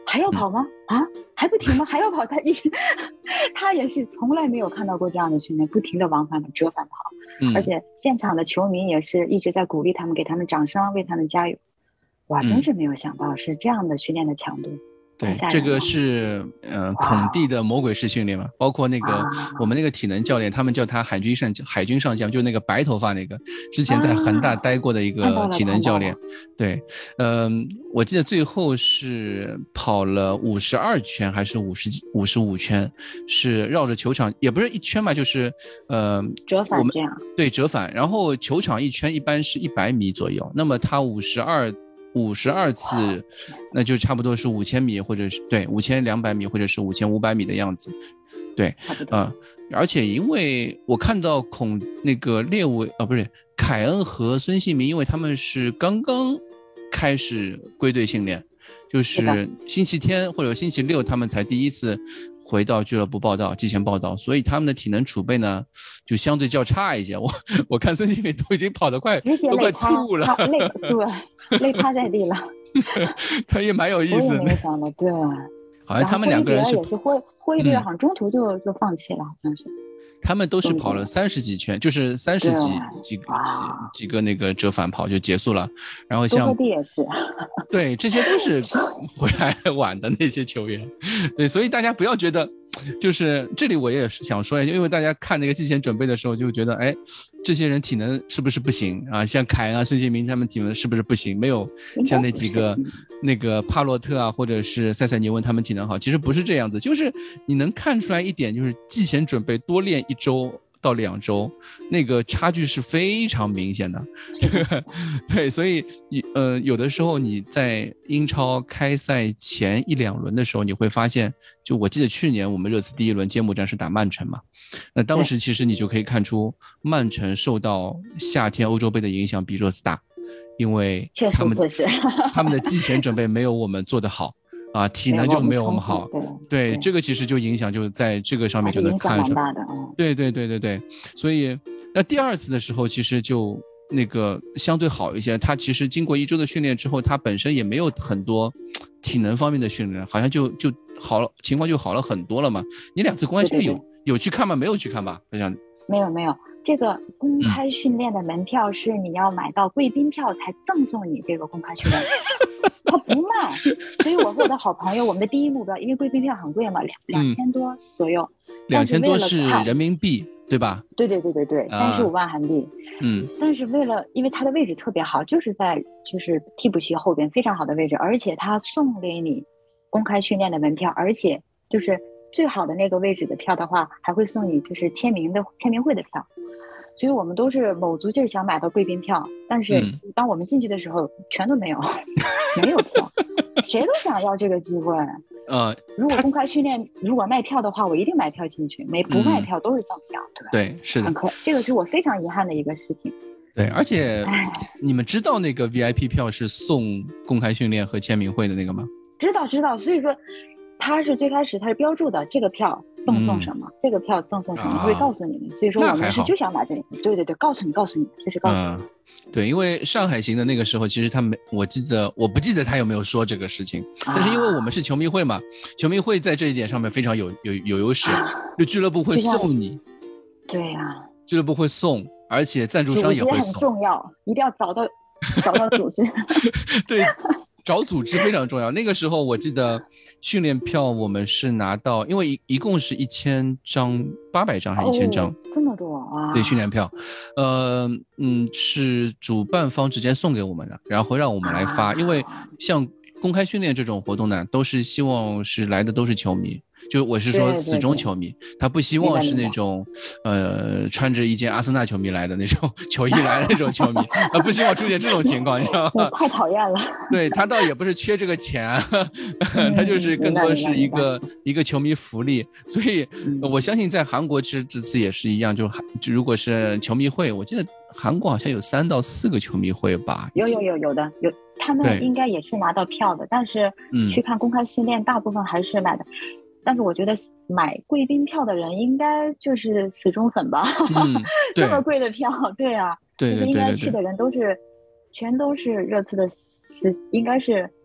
还要跑吗？啊，还不停吗？还要跑？他一直，他也是从来没有看到过这样的训练，不停的往返折返跑，嗯、而且现场的球迷也是一直在鼓励他们，给他们掌声，为他们加油。哇，真是没有想到是这样的训练的强度。 对，这个是呃孔蒂的魔鬼式训练嘛，包括那个我们那个体能教练，他们叫他海军上海军上将，就是那个白头发那个，之前在恒大待过的一个体能教练。啊、对，嗯、呃，我记得最后是跑了五十二圈还是五十五十五圈，是绕着球场，也不是一圈嘛，就是呃折返这样。 对，折返，然后球场一圈一般是一百米左右，那么他五十二。五十二次，那就差不多是五千米，或者是对五千两百米，或者是五千五百米的样子，对，啊、呃，而且因为我看到孔那个列维啊，不是凯恩和孙兴民，因为他们是刚刚开始归队训练，就是星期天或者星期六他们才第一次回到俱乐部报道，提前报道，所以他们的体能储备呢就相对较差一些。我我看孙兴民都已经跑得快都快吐了， 累对，累趴在地了。 他也蛮有意思的。 我也没想到，对， 好像他们两个人是， 也是霍霍伊比尔好像中途就、嗯、就放弃了，好像是。 他们都是跑了三十几圈，就是三十几几个几个那个折返跑就结束了。然后像也是， 对，这些都是回来晚的那些球员。对，所以大家不要觉得，就是这里我也想说一下，因为大家看那个季前准备的时候就觉得，哎，这些人体能是不是不行啊？像凯恩啊、孙兴民他们体能是不是不行？没有像那几个那个帕洛特啊，或者是塞塞尼文他们体能好，其实不是这样子，就是你能看出来一点，就是季前准备多练一周到两周，那个差距是非常明显的。对，所以呃，有的时候你在英超开赛前一两轮的时候，你会发现，就我记得去年我们热刺第一轮揭幕战是打曼城嘛，那当时其实你就可以看出曼城受到夏天欧洲杯的影响比热刺大，因为他们他们的季前准备没有我们做得好。啊，体能就没有我们好， 对, 对, 对， 这个其实就影响就在这个上面就能看出来，对对对对对，所以那第二次的时候其实就那个相对好一些，他其实经过一周的训练之后，他本身也没有很多体能方面的训练，好像就就好了，情况就好了很多了嘛。你两次公开训练有有去看吗？没有去看吧？好像没有没有。这个公开训练的门票是你要买到贵宾票才赠送你这个公开训练，他不卖。所以我和我的好朋友，我们的第一目标，因为贵宾票很贵嘛，两两千多左右， 两千多是人民币对吧？ 对对对对对，三十五万韩币。 嗯， 但是为了，因为它的位置特别好，就是在就是替补席后边非常好的位置，而且他送给你公开训练的门票，而且就是最好的那个位置的票的话，还会送你就是签名的签名会的票。所以我们都是卯足劲想买到贵宾票，但是当我们进去的时候，全都没有，没有票，谁都想要这个机会。 呃， 如果公开训练，如果卖票的话，我一定买票进去；没不卖票都是赠票， 嗯、 对吧？ 对，是的， 很可，这个是我非常遗憾的一个事情。 对，而且你们知道那个 V I P 票是送公开训练和签名会的那个吗？ 知道，知道。所以说，他是最开始他是标注的这个票。赠送什么、嗯？这个票赠送什么？会告诉你们。所以说我们是就想把这里，对对对，告诉你，告诉你，这是告诉你。 嗯，对，因为上海行的那个时候，其实他没，我记得我不记得他有没有说这个事情，但是因为我们是球迷会嘛，球迷会在这一点上面非常有有有优势，就俱乐部会送你。 对呀、啊， 俱乐部会送，而且赞助商也会送。 很重要，一定要找到找到组织。 对。找组织非常重要。那个时候我记得训练票我们是拿到，因为一一共是一千张，八百张还是一千张、哦？ 这么多啊！ 对，训练票，呃，嗯，是主办方直接送给我们的，然后让我们来发。啊、因为像公开训练这种活动呢，都是希望是来的都是球迷。就我是说死忠球迷，对对对，他不希望是那种呃穿着一件阿森纳球迷来的那种球衣来的那种球迷，他不希望出现这种情况，你知道吗？ 太讨厌了。 对，他倒也不是缺这个钱，他就是更多是一个、嗯、一个球迷福利。所以我相信在韩国其实这次也是一样，就如果是球迷会，我记得韩国好像有三到四个球迷会吧？ 有有有有的有，他们应该也是拿到票的，但是去看公开训练，大部分还是买的。但是我觉得买贵宾票的人应该就是死忠粉吧，嗯、这么贵的票，对啊， 对对对对对， 应该去的人都是全都是热刺的，是应该是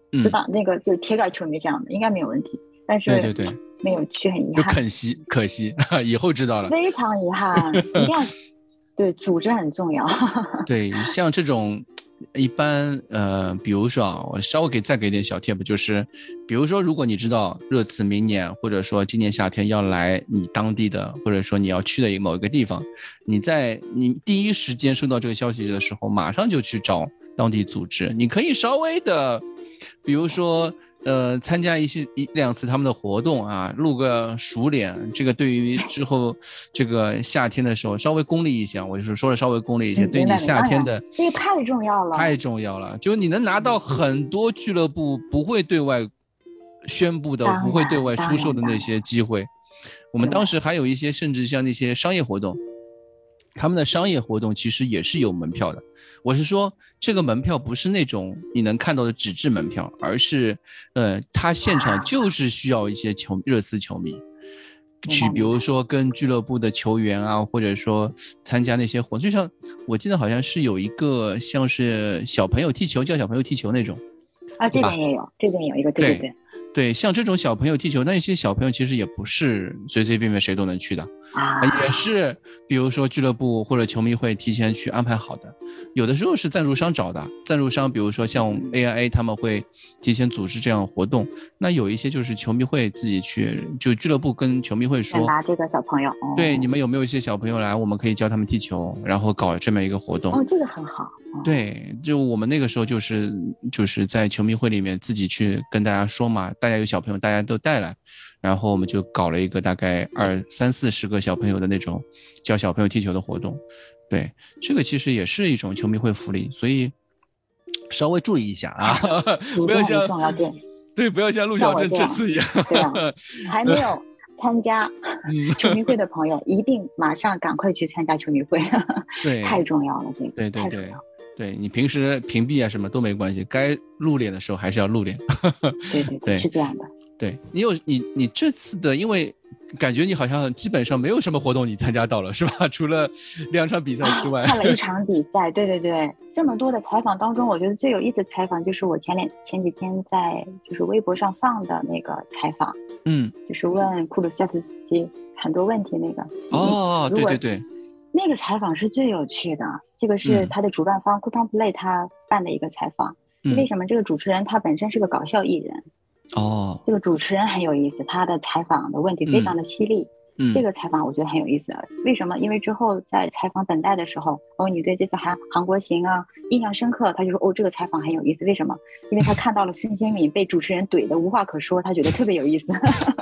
死党那个就是铁杆球迷这样的，应该没有问题。但是对对对， 没有去，很遗就憾。 可惜可惜，以后知道了。 非常遗憾，一定要对组织很重要。 对，像这种。一般呃，比如说啊，我稍微给再给点小 tip， 就是，比如说，如果你知道热刺明年或者说今年夏天要来你当地的，或者说你要去的某一个地方，你在你第一时间收到这个消息的时候，马上就去找当地组织，你可以稍微的，比如说。呃，参加一些一两次他们的活动啊，露个熟脸，这个对于之后这个夏天的时候稍微功利一些，我就是说的稍微功利一些， 嗯、 对你夏天的这个太重要了， 太重要了，就你能拿到很多俱乐部不会对外宣布的、不会对外出售的那些机会。我们当时还有一些，甚至像那些商业活动。他们的商业活动其实也是有门票的，我是说这个门票不是那种你能看到的纸质门票，而是呃，他现场就是需要一些球热刺球迷去，比如说跟俱乐部的球员啊，或者说参加那些活动，就像我记得好像是有一个像是小朋友踢球，叫小朋友踢球那种啊，这边也有，这边有一个，对对对。 对，像这种小朋友踢球，那一些小朋友其实也不是随随便便谁都能去的， 啊， 也是比如说俱乐部或者球迷会提前去安排好的，有的时候是赞助商找的，赞助商比如说像 A I A 他们会提前组织这样的活动，那有一些就是球迷会自己去，就俱乐部跟球迷会说， 拿这个小朋友，哦、 对，你们有没有一些小朋友来，我们可以教他们踢球，然后搞这么一个活动。 哦，这个很好。哦、 对，就我们那个时候就是就是在球迷会里面自己去跟大家说嘛，大家有小朋友大家都带来，然后我们就搞了一个大概二三四十个小朋友的那种教小朋友踢球的活动。对，这个其实也是一种球迷会福利，所以稍微注意一下啊，不要像对对，不要像陆小正这次一样， 对啊，还没有参加球迷会的朋友，一定马上赶快去参加球迷会， 对， 太重要了，这个对对对。对，你平时屏蔽啊什么都没关系，该露脸的时候还是要露脸。 对对对，是这样的。 对，你有你你这次的，因为感觉你好像基本上没有什么活动你参加到了，是吧？除了两场比赛之外， 啊、看了一场比赛。对对对，这么多的采访当中，我觉得最有意思的采访就是我前两前几天在就是微博上放的那个采访， 嗯， 就是问库鲁塞夫斯基很多问题那个。 哦，对对对。 那个采访是最有趣的，这个是他的主办方 Coupon Play 他办的一个采访、嗯、为什么这个主持人他本身是个搞笑艺人哦， 这个主持人很有意思，他的采访的问题非常的犀利、嗯、这个采访我觉得很有意思。为什么？因为之后在采访等待的时候，哦，你对这次韩韩国行啊印象深刻，他就说哦这个采访很有意思，为什么？因为他看到了孙兴敏被主持人怼的无话可说，他觉得特别有意思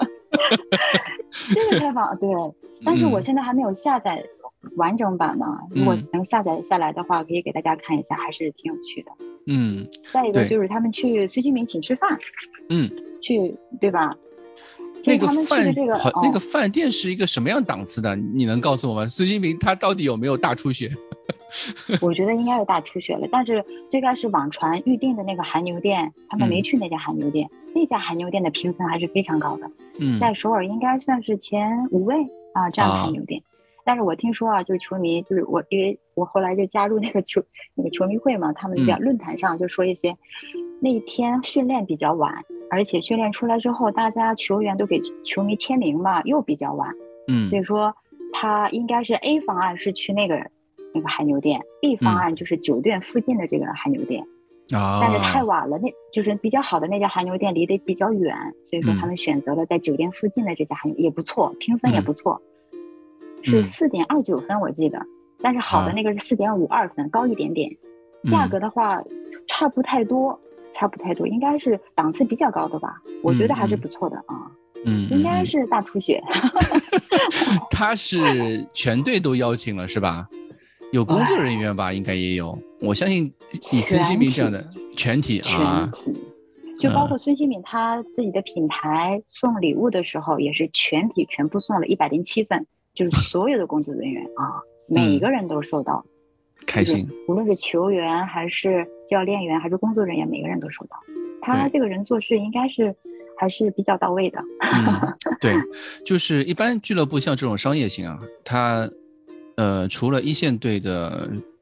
这个采访对，但是我现在还没有下载完整版呢，如果能下载下来的话、嗯、可以给大家看一下，还是挺有趣的。 嗯， 再一个就是他们去孙兴民请吃饭， 嗯， 去对吧？ 那个饭、 这个好、哦，那个饭店是一个什么样档次的？你能告诉我吗？孙兴民他到底有没有大出血？ 我觉得应该有大出血了，但是最开始网传预定的那个韩牛店，他们没去那家韩牛店、嗯，那家韩牛店的评分还是非常高的，嗯，在首尔应该算是前五位啊这样的韩牛店。啊，但是我听说啊，就是球迷，就是我，因为我后来就加入那个球那个球迷会嘛，他们在论坛上就说一些，嗯、那一天训练比较晚，而且训练出来之后，大家球员都给球迷签名嘛，又比较晚， 嗯， 所以说他应该是 A 方案是去那个那个韩牛店 ，B 方案就是酒店附近的这个韩牛店，啊、嗯，但是太晚了，那就是比较好的那家韩牛店离得比较远，所以说他们选择了在酒店附近的这家韩牛，也不错，评分也不错。嗯，是四点二九分我记得，但是好的那个是四点五二分，高一点点。价格的话差不太多，差不太多，应该是档次比较高的吧，我觉得还是不错的啊。嗯，应该是大出血。 他是全队都邀请了是吧？有工作人员吧，应该也有。我相信以孙兴民这样的全体啊， 全体，就包括孙兴民他自己的品牌送礼物的时候，也是全体全部送了一百零七份。就是所有的工作人员啊，每个人都收到， 嗯、开心。 无论是球员还是教练员还是工作人员，每个人都收到。他这个人做事应该是还是比较到位的。 嗯、对，就是一般俱乐部像这种商业型啊，他呃除了一线队的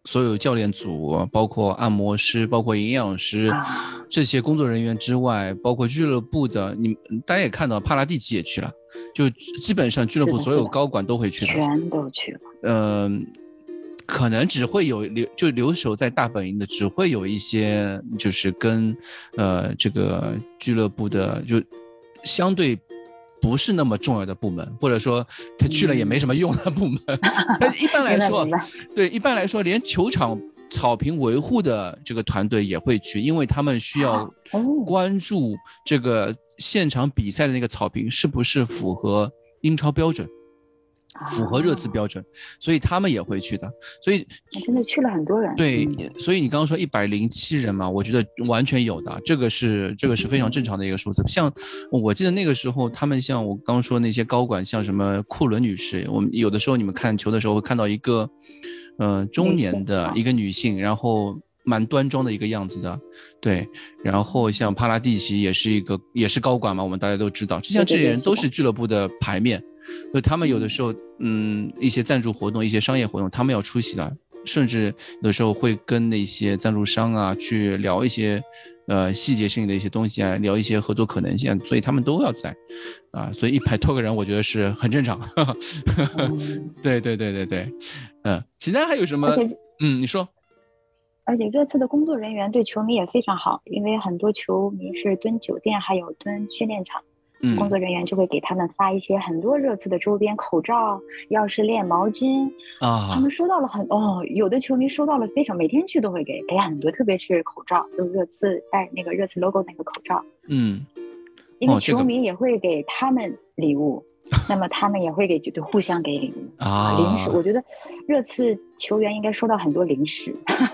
所有教练组，包括按摩师，包括营养师、啊、这些工作人员之外，包括俱乐部的，你大家也看到帕拉蒂奇也去了，就基本上俱乐部所有高管都会去的， 全都去了。 呃，可能只会有留就留守在大本营的，只会有一些就是跟呃这个俱乐部的就相对不是那么重要的部门，或者说他去了也没什么用的部门。嗯、一般来说，对，一般来说，连球场草坪维护的这个团队也会去，因为他们需要关注这个现场比赛的那个草坪是不是符合英超标准。符合热刺标准，所以他们也会去的。所以真的去了很多人。 对，所以你刚刚说一百零七人嘛，我觉得完全有的，这个是这个是非常正常的一个数字。像我记得那个时候，他们像我刚说那些高管，像什么库伦女士，我们有的时候你们看球的时候会看到一个，呃，中年的一个女性，然后蛮端庄的一个样子的，对。然后像帕拉蒂奇也是一个也是高管嘛，我们大家都知道，像这些人都是俱乐部的牌面。所以他们有的时候，嗯，一些赞助活动、一些商业活动，他们要出席的，甚至有的时候会跟那些赞助商啊去聊一些，呃，细节性的一些东西啊，聊一些合作可能性，所以他们都要在，啊，所以一百多个人，我觉得是很正常。嗯、对对对对对，嗯，其他还有什么？嗯，你说。 而且热刺的工作人员对球迷也非常好，因为很多球迷是蹲酒店，还有蹲训练场。工作人员就会给他们发一些很多热刺的周边，口罩、钥匙链、毛巾啊。他们收到了很哦，有的球迷收到了非常，每天去都会给给很多，特别是口罩，就热刺带那个热刺 logo 那个口罩。 嗯， 因为球迷也会给他们礼物，哦、那么他们也会给就互相给礼物啊。零食，我觉得热刺球员应该收到很多零食。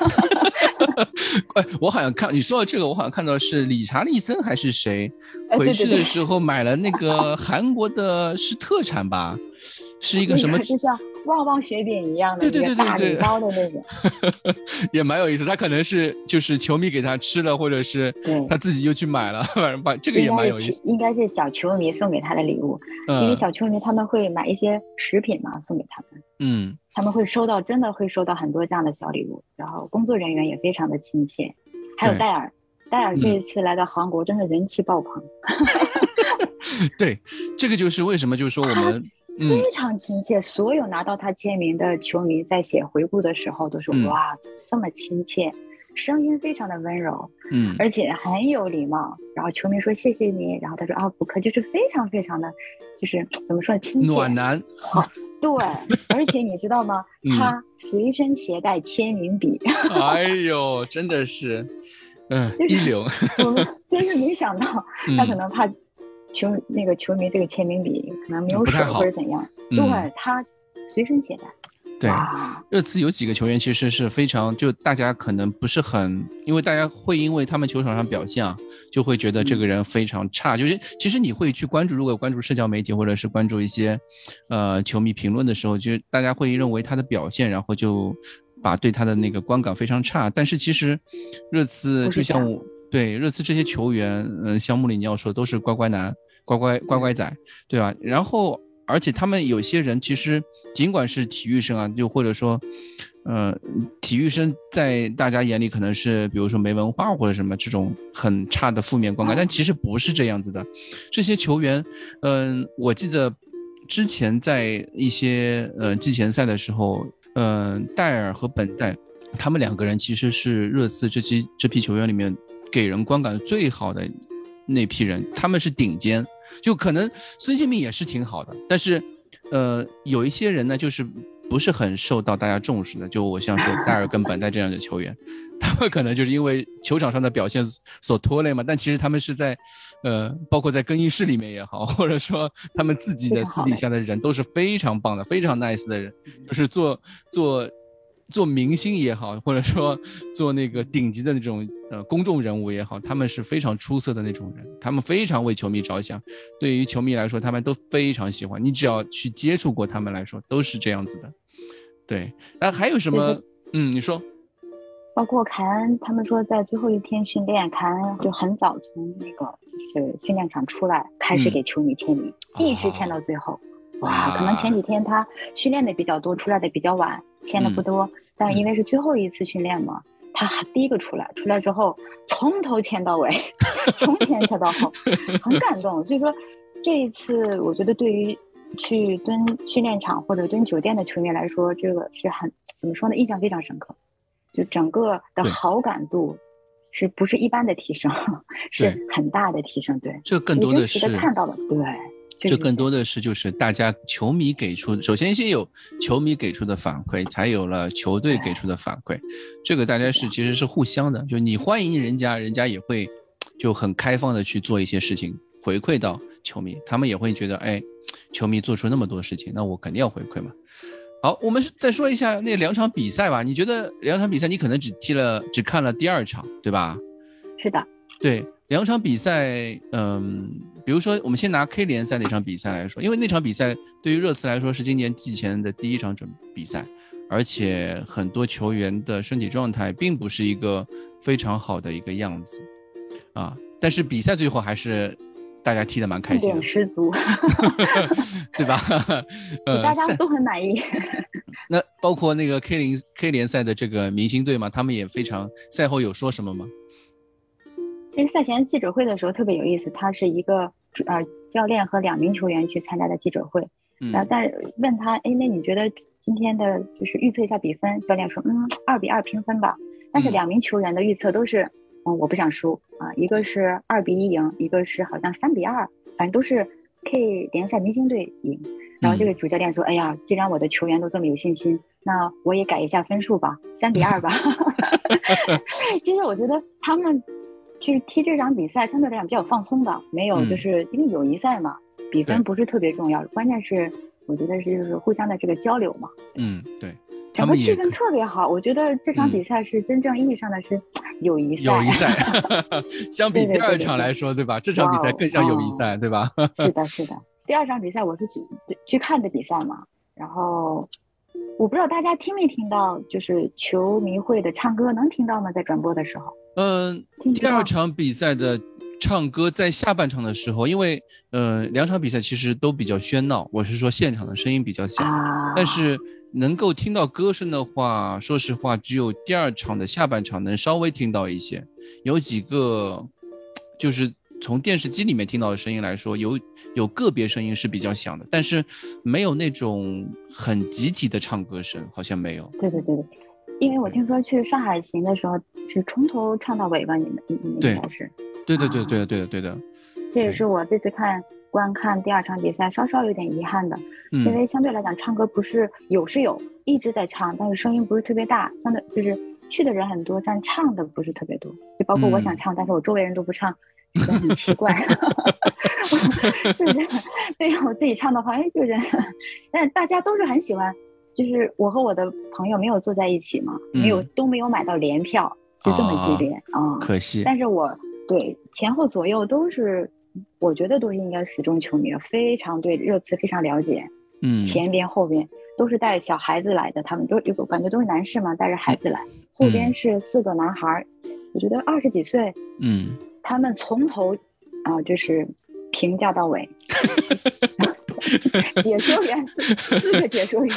哎，我好像看你说到这个，我好像看到是理查利森还是谁回去的时候买了那个韩国的是特产吧，是一个什么？ 是像旺旺雪饼一样的，对对对对，大礼包的那种， 也蛮有意思。他可能是就是球迷给他吃了，或者是他自己又去买了，反正把这个也蛮有意思。 应该是小球迷送给他的礼物，嗯、因为小球迷他们会买一些食品嘛，送给他们。嗯。他们会收到，真的会收到很多这样的小礼物，然后工作人员也非常的亲切，还有戴尔，戴尔这一次来到韩国，真的人气爆棚。 对，这个就是为什么，就是说我们非常亲切、嗯，所有拿到他签名的球迷在写回顾的时候都说、嗯、哇，这么亲切，声音非常的温柔，嗯，而且很有礼貌。然后球迷说谢谢你，然后他说啊不客气，就是非常非常的，就是怎么说呢，亲切暖男。 好。对，而且你知道吗？嗯、他随身携带签名笔。 哎呦，真的是，嗯， 就是、 一流。 我们真是没想到，他可能怕球、嗯、那个球迷这个签名笔可能没有手或者怎样。 嗯、 对，他随身携带。 对，热刺有几个球员其实是非常，就大家可能不是很，因为大家会因为他们球场上表现啊，就会觉得这个人非常差。嗯、就是其实你会去关注，如果关注社交媒体或者是关注一些，呃，球迷评论的时候，就大家会认为他的表现，然后就把对他的那个观感非常差。但是其实热刺就像我对热刺这些球员，嗯、呃，像穆里尼奥说都是乖乖男、乖乖乖乖仔，对吧？然后。而且他们有些人其实尽管是体育生啊，就或者说，呃，体育生在大家眼里可能是比如说没文化或者什么这种很差的负面观感，但其实不是这样子的。这些球员，嗯、呃，我记得之前在一些呃季前赛的时候，嗯、呃，戴尔和本代他们两个人其实是热刺这批这批球员里面给人观感最好的那批人，他们是顶尖。就可能孙兴民也是挺好的，但是，呃，有一些人呢，就是不是很受到大家重视的。就我像说戴尔跟本代这样的球员，他们可能就是因为球场上的表现所拖累嘛。但其实他们是在，呃，包括在更衣室里面也好，或者说他们自己的私底下的人都是非常棒的、非常 nice 的人，就是做做。做明星也好，或者说做那个顶级的那种呃公众人物也好，他们是非常出色的那种人，他们非常为球迷着想，对于球迷来说他们都非常喜欢，你只要去接触过他们来说都是这样子的。对，那还有什么？嗯，你说。 包括凯恩，他们说在最后一天训练，凯恩就很早从那个就是训练场出来，开始给球迷签名，嗯、一直签到最后。哇，可能前几天他训练的比较多，出来的比较晚，签的不多。嗯、 但因为是最后一次训练嘛，嗯、他第一个出来，出来之后从头牵到尾，从前牵到后，很感动。所以说这一次，我觉得对于去蹲训练场或者蹲酒店的球迷来说，这个是很怎么说呢？印象非常深刻，就整个的好感度是不是一般的提升，是很大的提升。对， 这更多的是看到的，对。 这更多的是就是大家球迷给出，首先先有球迷给出的反馈，才有了球队给出的反馈，这个大家是其实是互相的，就你欢迎人家，人家也会就很开放的去做一些事情回馈到球迷，他们也会觉得哎，球迷做出那么多事情，那我肯定要回馈嘛。好，我们再说一下那两场比赛吧。你觉得两场比赛你可能只踢了只看了第二场对吧？ 是的， 对，两场比赛，嗯，比如说我们先拿 K 联赛那场比赛来说，因为那场比赛对于热刺来说是今年季前的第一场准比赛，而且很多球员的身体状态并不是一个非常好的一个样子啊，但是比赛最后还是大家踢得蛮开心的， 痛点十足对吧？ 呃，大家都很满意。 那包括那个 K 联 K 联赛的这个明星队嘛，他们也非常，赛后有说什么吗？ 其实赛前记者会的时候特别有意思，他是一个呃教练和两名球员去参加的记者会，嗯，然后但是问他，哎，那你觉得今天的就是预测一下比分？教练说，嗯，二比二平分吧。但是两名球员的预测都是，嗯，我不想输啊，一个是二比一赢，一个是好像三比二，反正都是 K 联赛明星队赢。然后这个主教练说，哎呀，既然我的球员都这么有信心，那我也改一下分数吧，三比二吧。其实我觉得他们就是踢这场比赛相对来讲比较放松的，没有就是因为友谊赛嘛，嗯、比分不是特别重要，关键是我觉得是就是互相的这个交流嘛。 嗯，对。 整个气氛特别好，我觉得这场比赛是真正意义上的是友谊赛。 友谊赛，相比第二场来说， 对, 对, 对, 对, 对吧？这场比赛更像友谊赛， wow, 对吧？ 是的，是的。第二场比赛我是去去看的比赛嘛，然后我不知道大家听没听到，就是球迷会的唱歌，能听到吗？在转播的时候。 嗯、呃，第二场比赛的唱歌在下半场的时候，因为呃两场比赛其实都比较喧闹，我是说现场的声音比较小，啊、但是能够听到歌声的话，说实话只有第二场的下半场能稍微听到一些，有几个就是从电视机里面听到的声音来说，有有个别声音是比较响的，但是没有那种很集体的唱歌声，好像没有。 对对对对，因为我听说去上海行的时候是从头唱到尾吧，你们你们应该是。 对对对对的对的对的。 这也是我这次看观看第二场比赛稍稍有点遗憾的，嗯、因为相对来讲唱歌不是有是有一直在唱，但是声音不是特别大，相对就是去的人很多，但唱的不是特别多，就包括我想唱，嗯、但是我周围人都不唱。觉得很奇怪，就是对我自己唱的话，哎，就是，但大家都是很喜欢。就是我和我的朋友没有坐在一起嘛，嗯、没有都没有买到联票，就这么激烈啊、哦嗯， 可惜。 但是我对前后左右都是，我觉得都是应该死忠球迷，非常对热刺非常了解。嗯，前边后边都是带小孩子来的，他们都有感觉都是男士嘛，带着孩子来，嗯、后边是四个男孩，我觉得二十几岁，嗯。他们从头啊、呃，就是评价到尾，解说员四个解说员，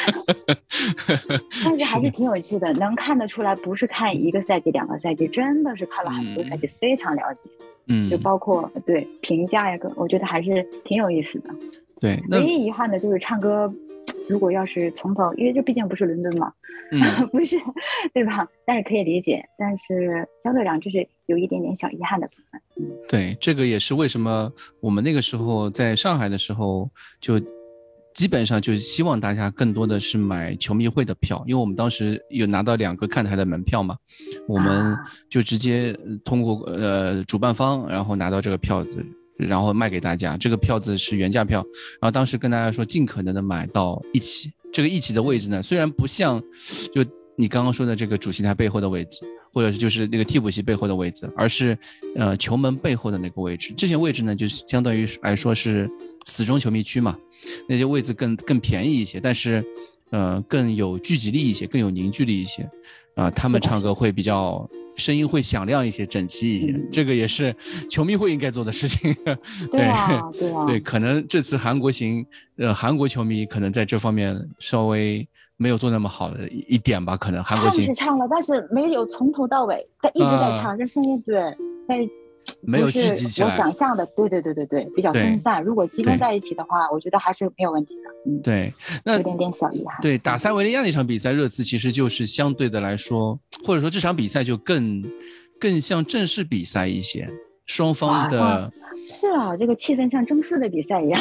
但是还是挺有趣的，能看得出来，不是看一个赛季、两个赛季，真的是看了很多赛季，嗯、非常了解。嗯，就包括对评价呀，我觉得还是挺有意思的。 对， 唯一遗憾的就是唱歌。如果要是从头，因为这毕竟不是伦敦嘛，嗯、不是，对吧？但是可以理解，但是相对来讲就是有一点点小遗憾的部分。嗯、 对，这个也是为什么我们那个时候在上海的时候，就基本上就希望大家更多的是买球迷会的票，因为我们当时有拿到两个看台的门票嘛，我们就直接通过呃主办方，然后拿到这个票子。然后卖给大家，这个票子是原价票，然后当时跟大家说尽可能的买到一起，这个一起的位置呢，虽然不像就你刚刚说的这个主席台背后的位置，或者是就是那个替补席背后的位置，而是呃球门背后的那个位置，这些位置呢就是相当于来说是死忠球迷区嘛，那些位置更更便宜一些，但是呃更有聚集力一些，更有凝聚力一些啊、呃，他们唱歌会比较声音会响亮一些，整齐一些，嗯、这个也是球迷会应该做的事情。 对啊，对啊， 对，可能这次韩国行，呃，韩国球迷可能在这方面稍微没有做那么好的一点吧，可能韩国行唱是唱了，但是没有从头到尾，他一直在唱，这、呃、声音对，但是没有聚集起来。 我想象的，对对对对对，比较分散。如果集中在一起的话，我觉得还是没有问题的。嗯， 对，那有点点小遗憾。 对，打塞维利亚那场比赛，热刺其实就是相对的来说，或者说这场比赛就更更像正式比赛一些，双方的。 啊是啊，这个气氛像正式的比赛一样。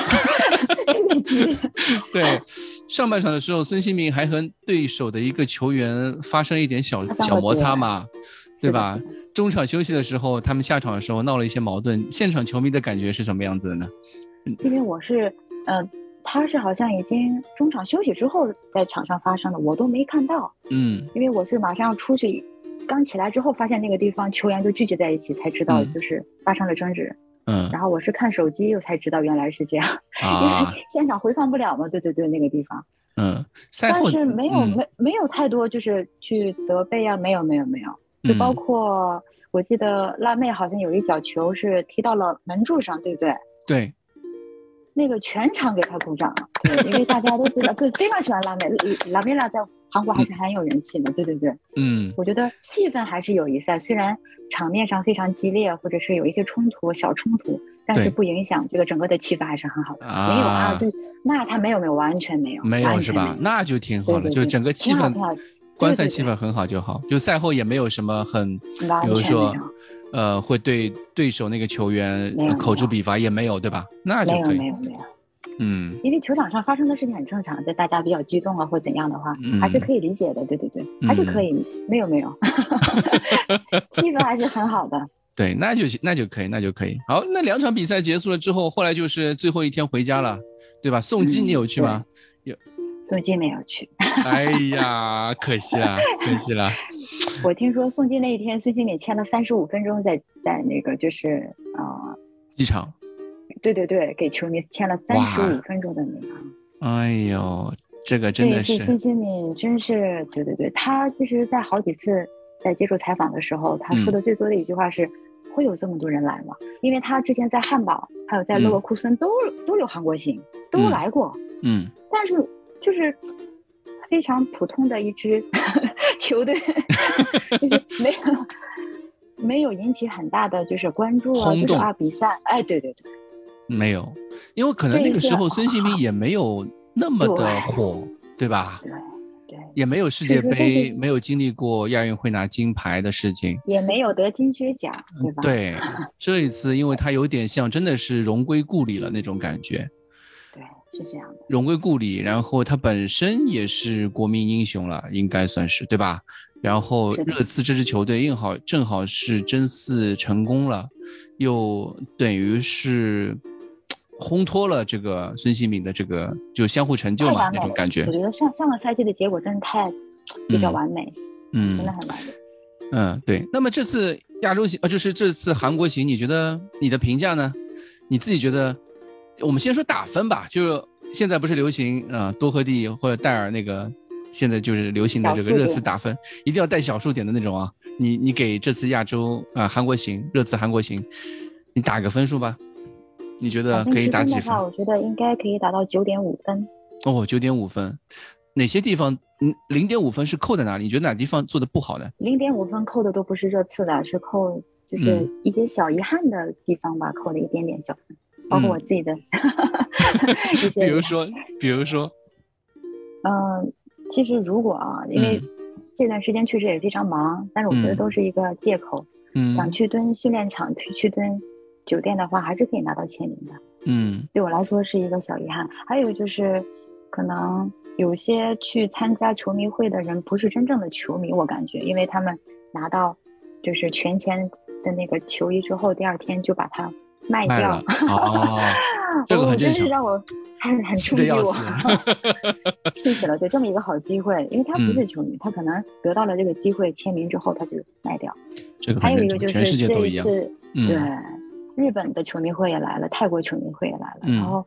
对，上半场的时候，孙兴民还和对手的一个球员发生一点小小摩擦嘛，对吧？中场休息的时候，他们下场的时候闹了一些矛盾，现场球迷的感觉是什么样子的呢？ 因为我是，呃，他是好像已经中场休息之后在场上发生的，我都没看到。嗯，因为我是马上出去，刚起来之后发现那个地方球员都聚集在一起，才知道就是发生了争执。嗯，然后我是看手机我才知道原来是这样，啊、因为现场回放不了嘛。对对对，那个地方。 嗯， 但是没有、嗯、没没有太多就是去责备啊，没有没有没有，就包括、嗯、我记得辣妹好像有一脚球是踢到了门柱上，对不对？ 对， 那个全场给他鼓掌，对，因为大家都知道，对，非常喜欢辣妹，辣妹辣在韩国还是很有人气的，对对对，嗯，我觉得气氛还是有一赛，虽然场面上非常激烈，或者是有一些冲突、小冲突，但是不影响这个整个的气氛还是很好的。没有啊，对，那他没有没有，完全没有， 没有是吧？那就挺好的，就整个气氛，观赛气氛很好就好。就赛后也没有什么很，比如说，呃，会对对手那个球员口诛笔伐也没有，对吧？那就可以， 没有没有没有。 嗯， 因为球场上发生的事情很正常，在大家比较激动啊或怎样的话、嗯、还是可以理解的，对对对，还是可以、嗯、没有没有气氛还是很好的， 对，那就那就可以那就可以。好，那两场比赛结束了之后，后来就是最后一天回家了，对吧？宋基你有去吗？ 嗯、有，宋基没有去。 哎呀，可惜了可惜了。 我听说宋基那一天孙兴慜签了三十五分钟在在那个就是呃机场， 对对对，给球迷签了三十五分钟的名额。哎呦，这个真的是孙兴慜，真是对对对，他其实在好几次在接受采访的时候，他说的最多的一句话是、嗯、会有这么多人来吗？因为他之前在汉堡还有在勒沃库森都、嗯、都有韩国行，都来过，嗯，但是就是非常普通的一支球队，就是没有没有引起很大的就是关注啊，就是啊比赛，哎，对对对。 没有，因为可能那个时候孙兴慜也没有那么的火， 对, 对吧？ 对对， 也没有世界杯，没有经历过亚运会拿金牌的事情， 也没有得金靴奖，对吧？ 对，这一次因为他有点像真的是荣归故里了那种感觉。 对，是这样的， 荣归故里，然后他本身也是国民英雄了，应该算是，对吧？然后热刺这支球队正好正好是争四成功了，又等于是烘托了这个孙兴慜的这个就相互成就嘛那种感觉。 我觉得上上个赛季的结果真的太比较完美，嗯，真的很完美。 嗯，对。那么这次亚洲行，呃，就是这次韩国行，你觉得你的评价呢？你自己觉得？我们先说打分吧，就是现在不是流行啊、呃、多赫蒂或者戴尔那个。现在就是流行的这个热刺打分，一定要带小数点的那种啊！你你给这次亚洲啊、呃、韩国行热刺韩国行，你打个分数吧？你觉得可以打几分？ 我觉得应该可以达到九点五分。 哦，九点五分，哪些地方？嗯，零点五分是扣在哪里？你觉得哪地方做的不好呢？ 零点五分扣的都不是热刺的，是扣就是一些小遗憾的地方吧，嗯、扣了一点点小分，包括我自己的。 嗯、比如说，比如说， 嗯、呃。其实如果啊，因为这段时间确实也非常忙，嗯、但是我觉得都是一个借口。嗯，想去蹲训练场、去去蹲酒店的话，还是可以拿到签名的。嗯，对我来说是一个小遗憾。还有就是，可能有些去参加球迷会的人不是真正的球迷，我感觉，因为他们拿到就是全签的那个球衣之后，第二天就把它卖掉。 哦，这个很正常。 真是让我。很很冲击我，气死了！对，这么一个好机会，因为他不是球迷，嗯、他可能得到了这个机会，签名之后他就卖掉。 这个还有一个就是全世界都一样。 这一次，嗯、对，日本的球迷会也来了，泰国球迷会也来了，嗯、然后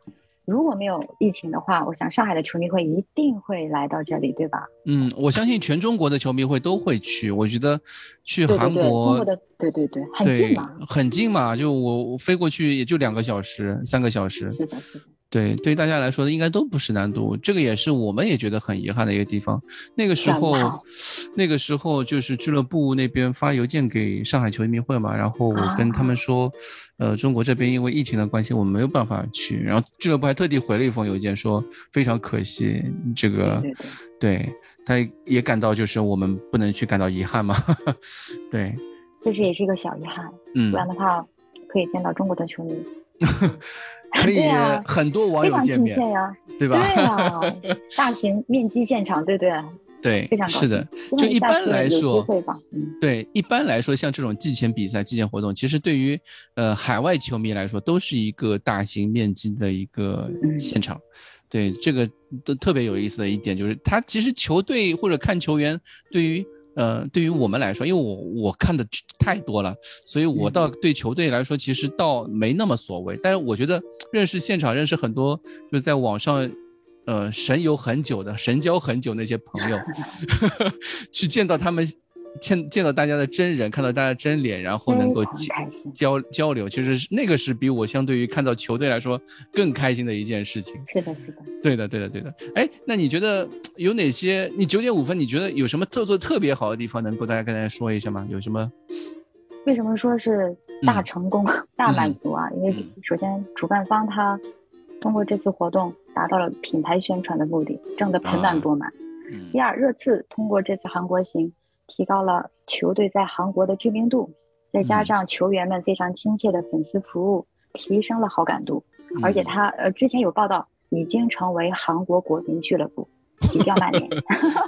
如果没有疫情的话，我想上海的球迷会一定会来到这里，对吧？ 嗯，我相信全中国的球迷会都会去。我觉得去韩国， 对对对中国的对对对，很近嘛， 很近嘛，就我我飞过去也就两个小时、三个小时。 是的，是的。 对，对于大家来说应该都不是难度，这个也是我们也觉得很遗憾的一个地方。那个时候，那个时候就是俱乐部那边发邮件给上海球迷会嘛，然后我跟他们说，啊、呃，中国这边因为疫情的关系，我们没有办法去。然后俱乐部还特地回了一封邮件说非常可惜，这个， 对对对对，他也感到就是我们不能去感到遗憾嘛，对， 这是也是一个小遗憾，嗯，不然的话可以见到中国的球迷。 可以很多网友见面， 非常亲切呀， 对吧？ 对啊，大型面基现场，对对对， 非常高兴。 是的，就一般来说， 嗯、 对，一般来说，像这种季前比赛、季前活动，其实对于呃海外球迷来说，都是一个大型面基的一个现场。嗯、对，这个都特别有意思的一点就是，他其实球队或者看球员对于。呃，对于我们来说，因为我我看的太多了，所以我倒对球队来说其实倒没那么所谓。但是我觉得认识现场认识很多就是在网上呃神游很久的神交很久那些朋友去见到他们见见到大家的真人，看到大家真脸，然后能够交交流，其实那个是比我相对于看到球队来说更开心的一件事情。 是的，是的， 对的，对的，对的。哎，那你觉得有哪些？你九点五分，你觉得有什么特做特别好的地方，能够大家跟大家说一下吗？有什么？ 为什么说是大成功、嗯、大满足啊？因为首先主办方他通过这次活动达到了品牌宣传的目的，挣得盆满钵满。啊嗯、第二，热刺通过这次韩国行。提高了球队在韩国的知名度，再加上球员们非常亲切的粉丝服务，提升了好感度。嗯、而且他呃之前有报道，已经成为韩国国民俱乐部，几票满脸，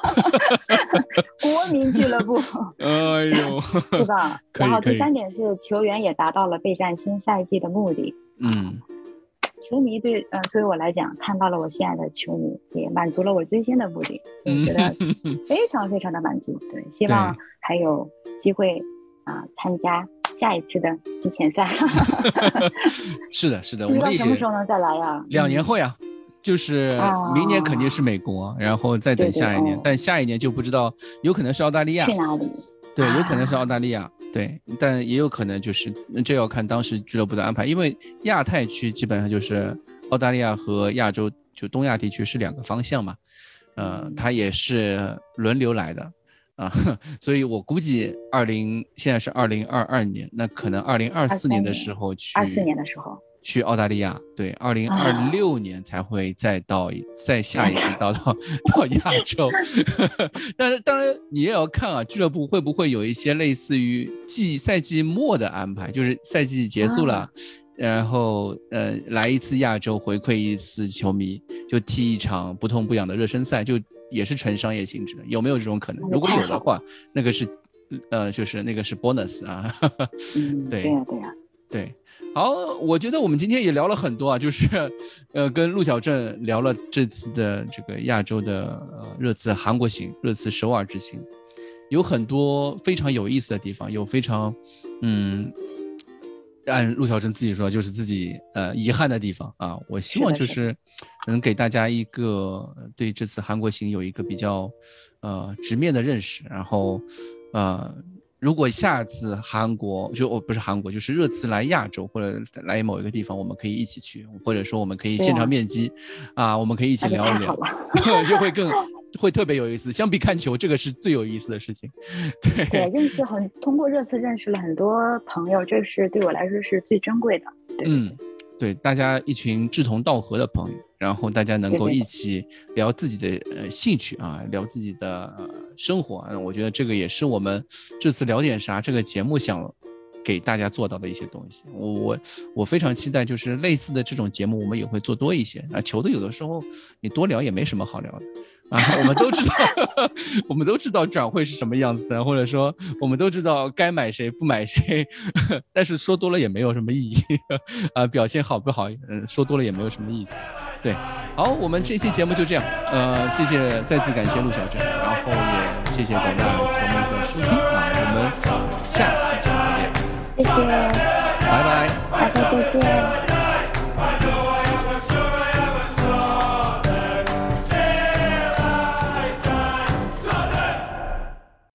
国民俱乐部， 哎呦， 是吧？然后第三点是球员也达到了备战新赛季的目的。 嗯。 球迷对，嗯、呃，对于我来讲，看到了我心爱的球迷，也满足了我最新的目的，我觉得非常非常的满足。对，希望还有机会啊、呃、参加下一次的季前赛。 是的，是的， 不知道什么时候能再来呀？ 两年后呀，就是明年肯定是美国，啊、然后再等下一年，对对哦、但下一年就不知道，有可能是澳大利亚。 去哪里？ 对，有可能是澳大利亚。啊对，但也有可能就是这要看当时俱乐部的安排，因为亚太区基本上就是澳大利亚和亚洲，就东亚地区是两个方向嘛，呃，它也是轮流来的啊，所以我估计二零现在是二零二二年，那可能二零二四年的时候去， 二四年的时候去澳大利亚，对，二零二六年才会再到再下一次到到到亚洲，但是当然你也要看啊，俱乐部会不会有一些类似于季赛季末的安排，就是赛季结束了，啊、然后呃来一次亚洲回馈一次球迷，就踢一场不痛不痒的热身赛，就也是纯商业性质的，有没有这种可能？如果有的话，那个是呃就是那个是 bonus 啊， 嗯、对呀、啊、对呀、啊、 对。好，我觉得我们今天也聊了很多啊，就是，呃，跟陆小正聊了这次的这个亚洲的呃热刺韩国行、热刺首尔之行，有很多非常有意思的地方，有非常，嗯，按陆小正自己说，就是自己呃遗憾的地方啊。我希望就是能给大家一个对这次韩国行有一个比较呃直面的认识，然后呃。如果下次韩国就哦不是韩国，就是热刺来亚洲或者来某一个地方，我们可以一起去，或者说我们可以现场面基 啊, 啊，我们可以一起聊一聊，就会更会特别有意思。相比看球，这个是最有意思的事情。对， 对，认识很通过热刺认识了很多朋友，这是对我来说是最珍贵的。对嗯，对，大家一群志同道合的朋友，然后大家能够一起聊自己的呃兴趣啊，聊自己的呃生活，嗯，我觉得这个也是我们这次聊点啥这个节目想给大家做到的一些东西。我我我非常期待，就是类似的这种节目我们也会做多一些啊。球队有的时候你多聊也没什么好聊的啊，我们都知道我们都知道转会是什么样子的，或者说我们都知道该买谁不买谁，但是说多了也没有什么意义啊，表现好不好，嗯，说多了也没有什么意思。对，好，我们这期节目就这样，呃，谢谢，再次感谢陆小正，然后也谢谢广大球迷的收听啊，我们下期节目再见， 谢谢， 拜拜， 大家再见。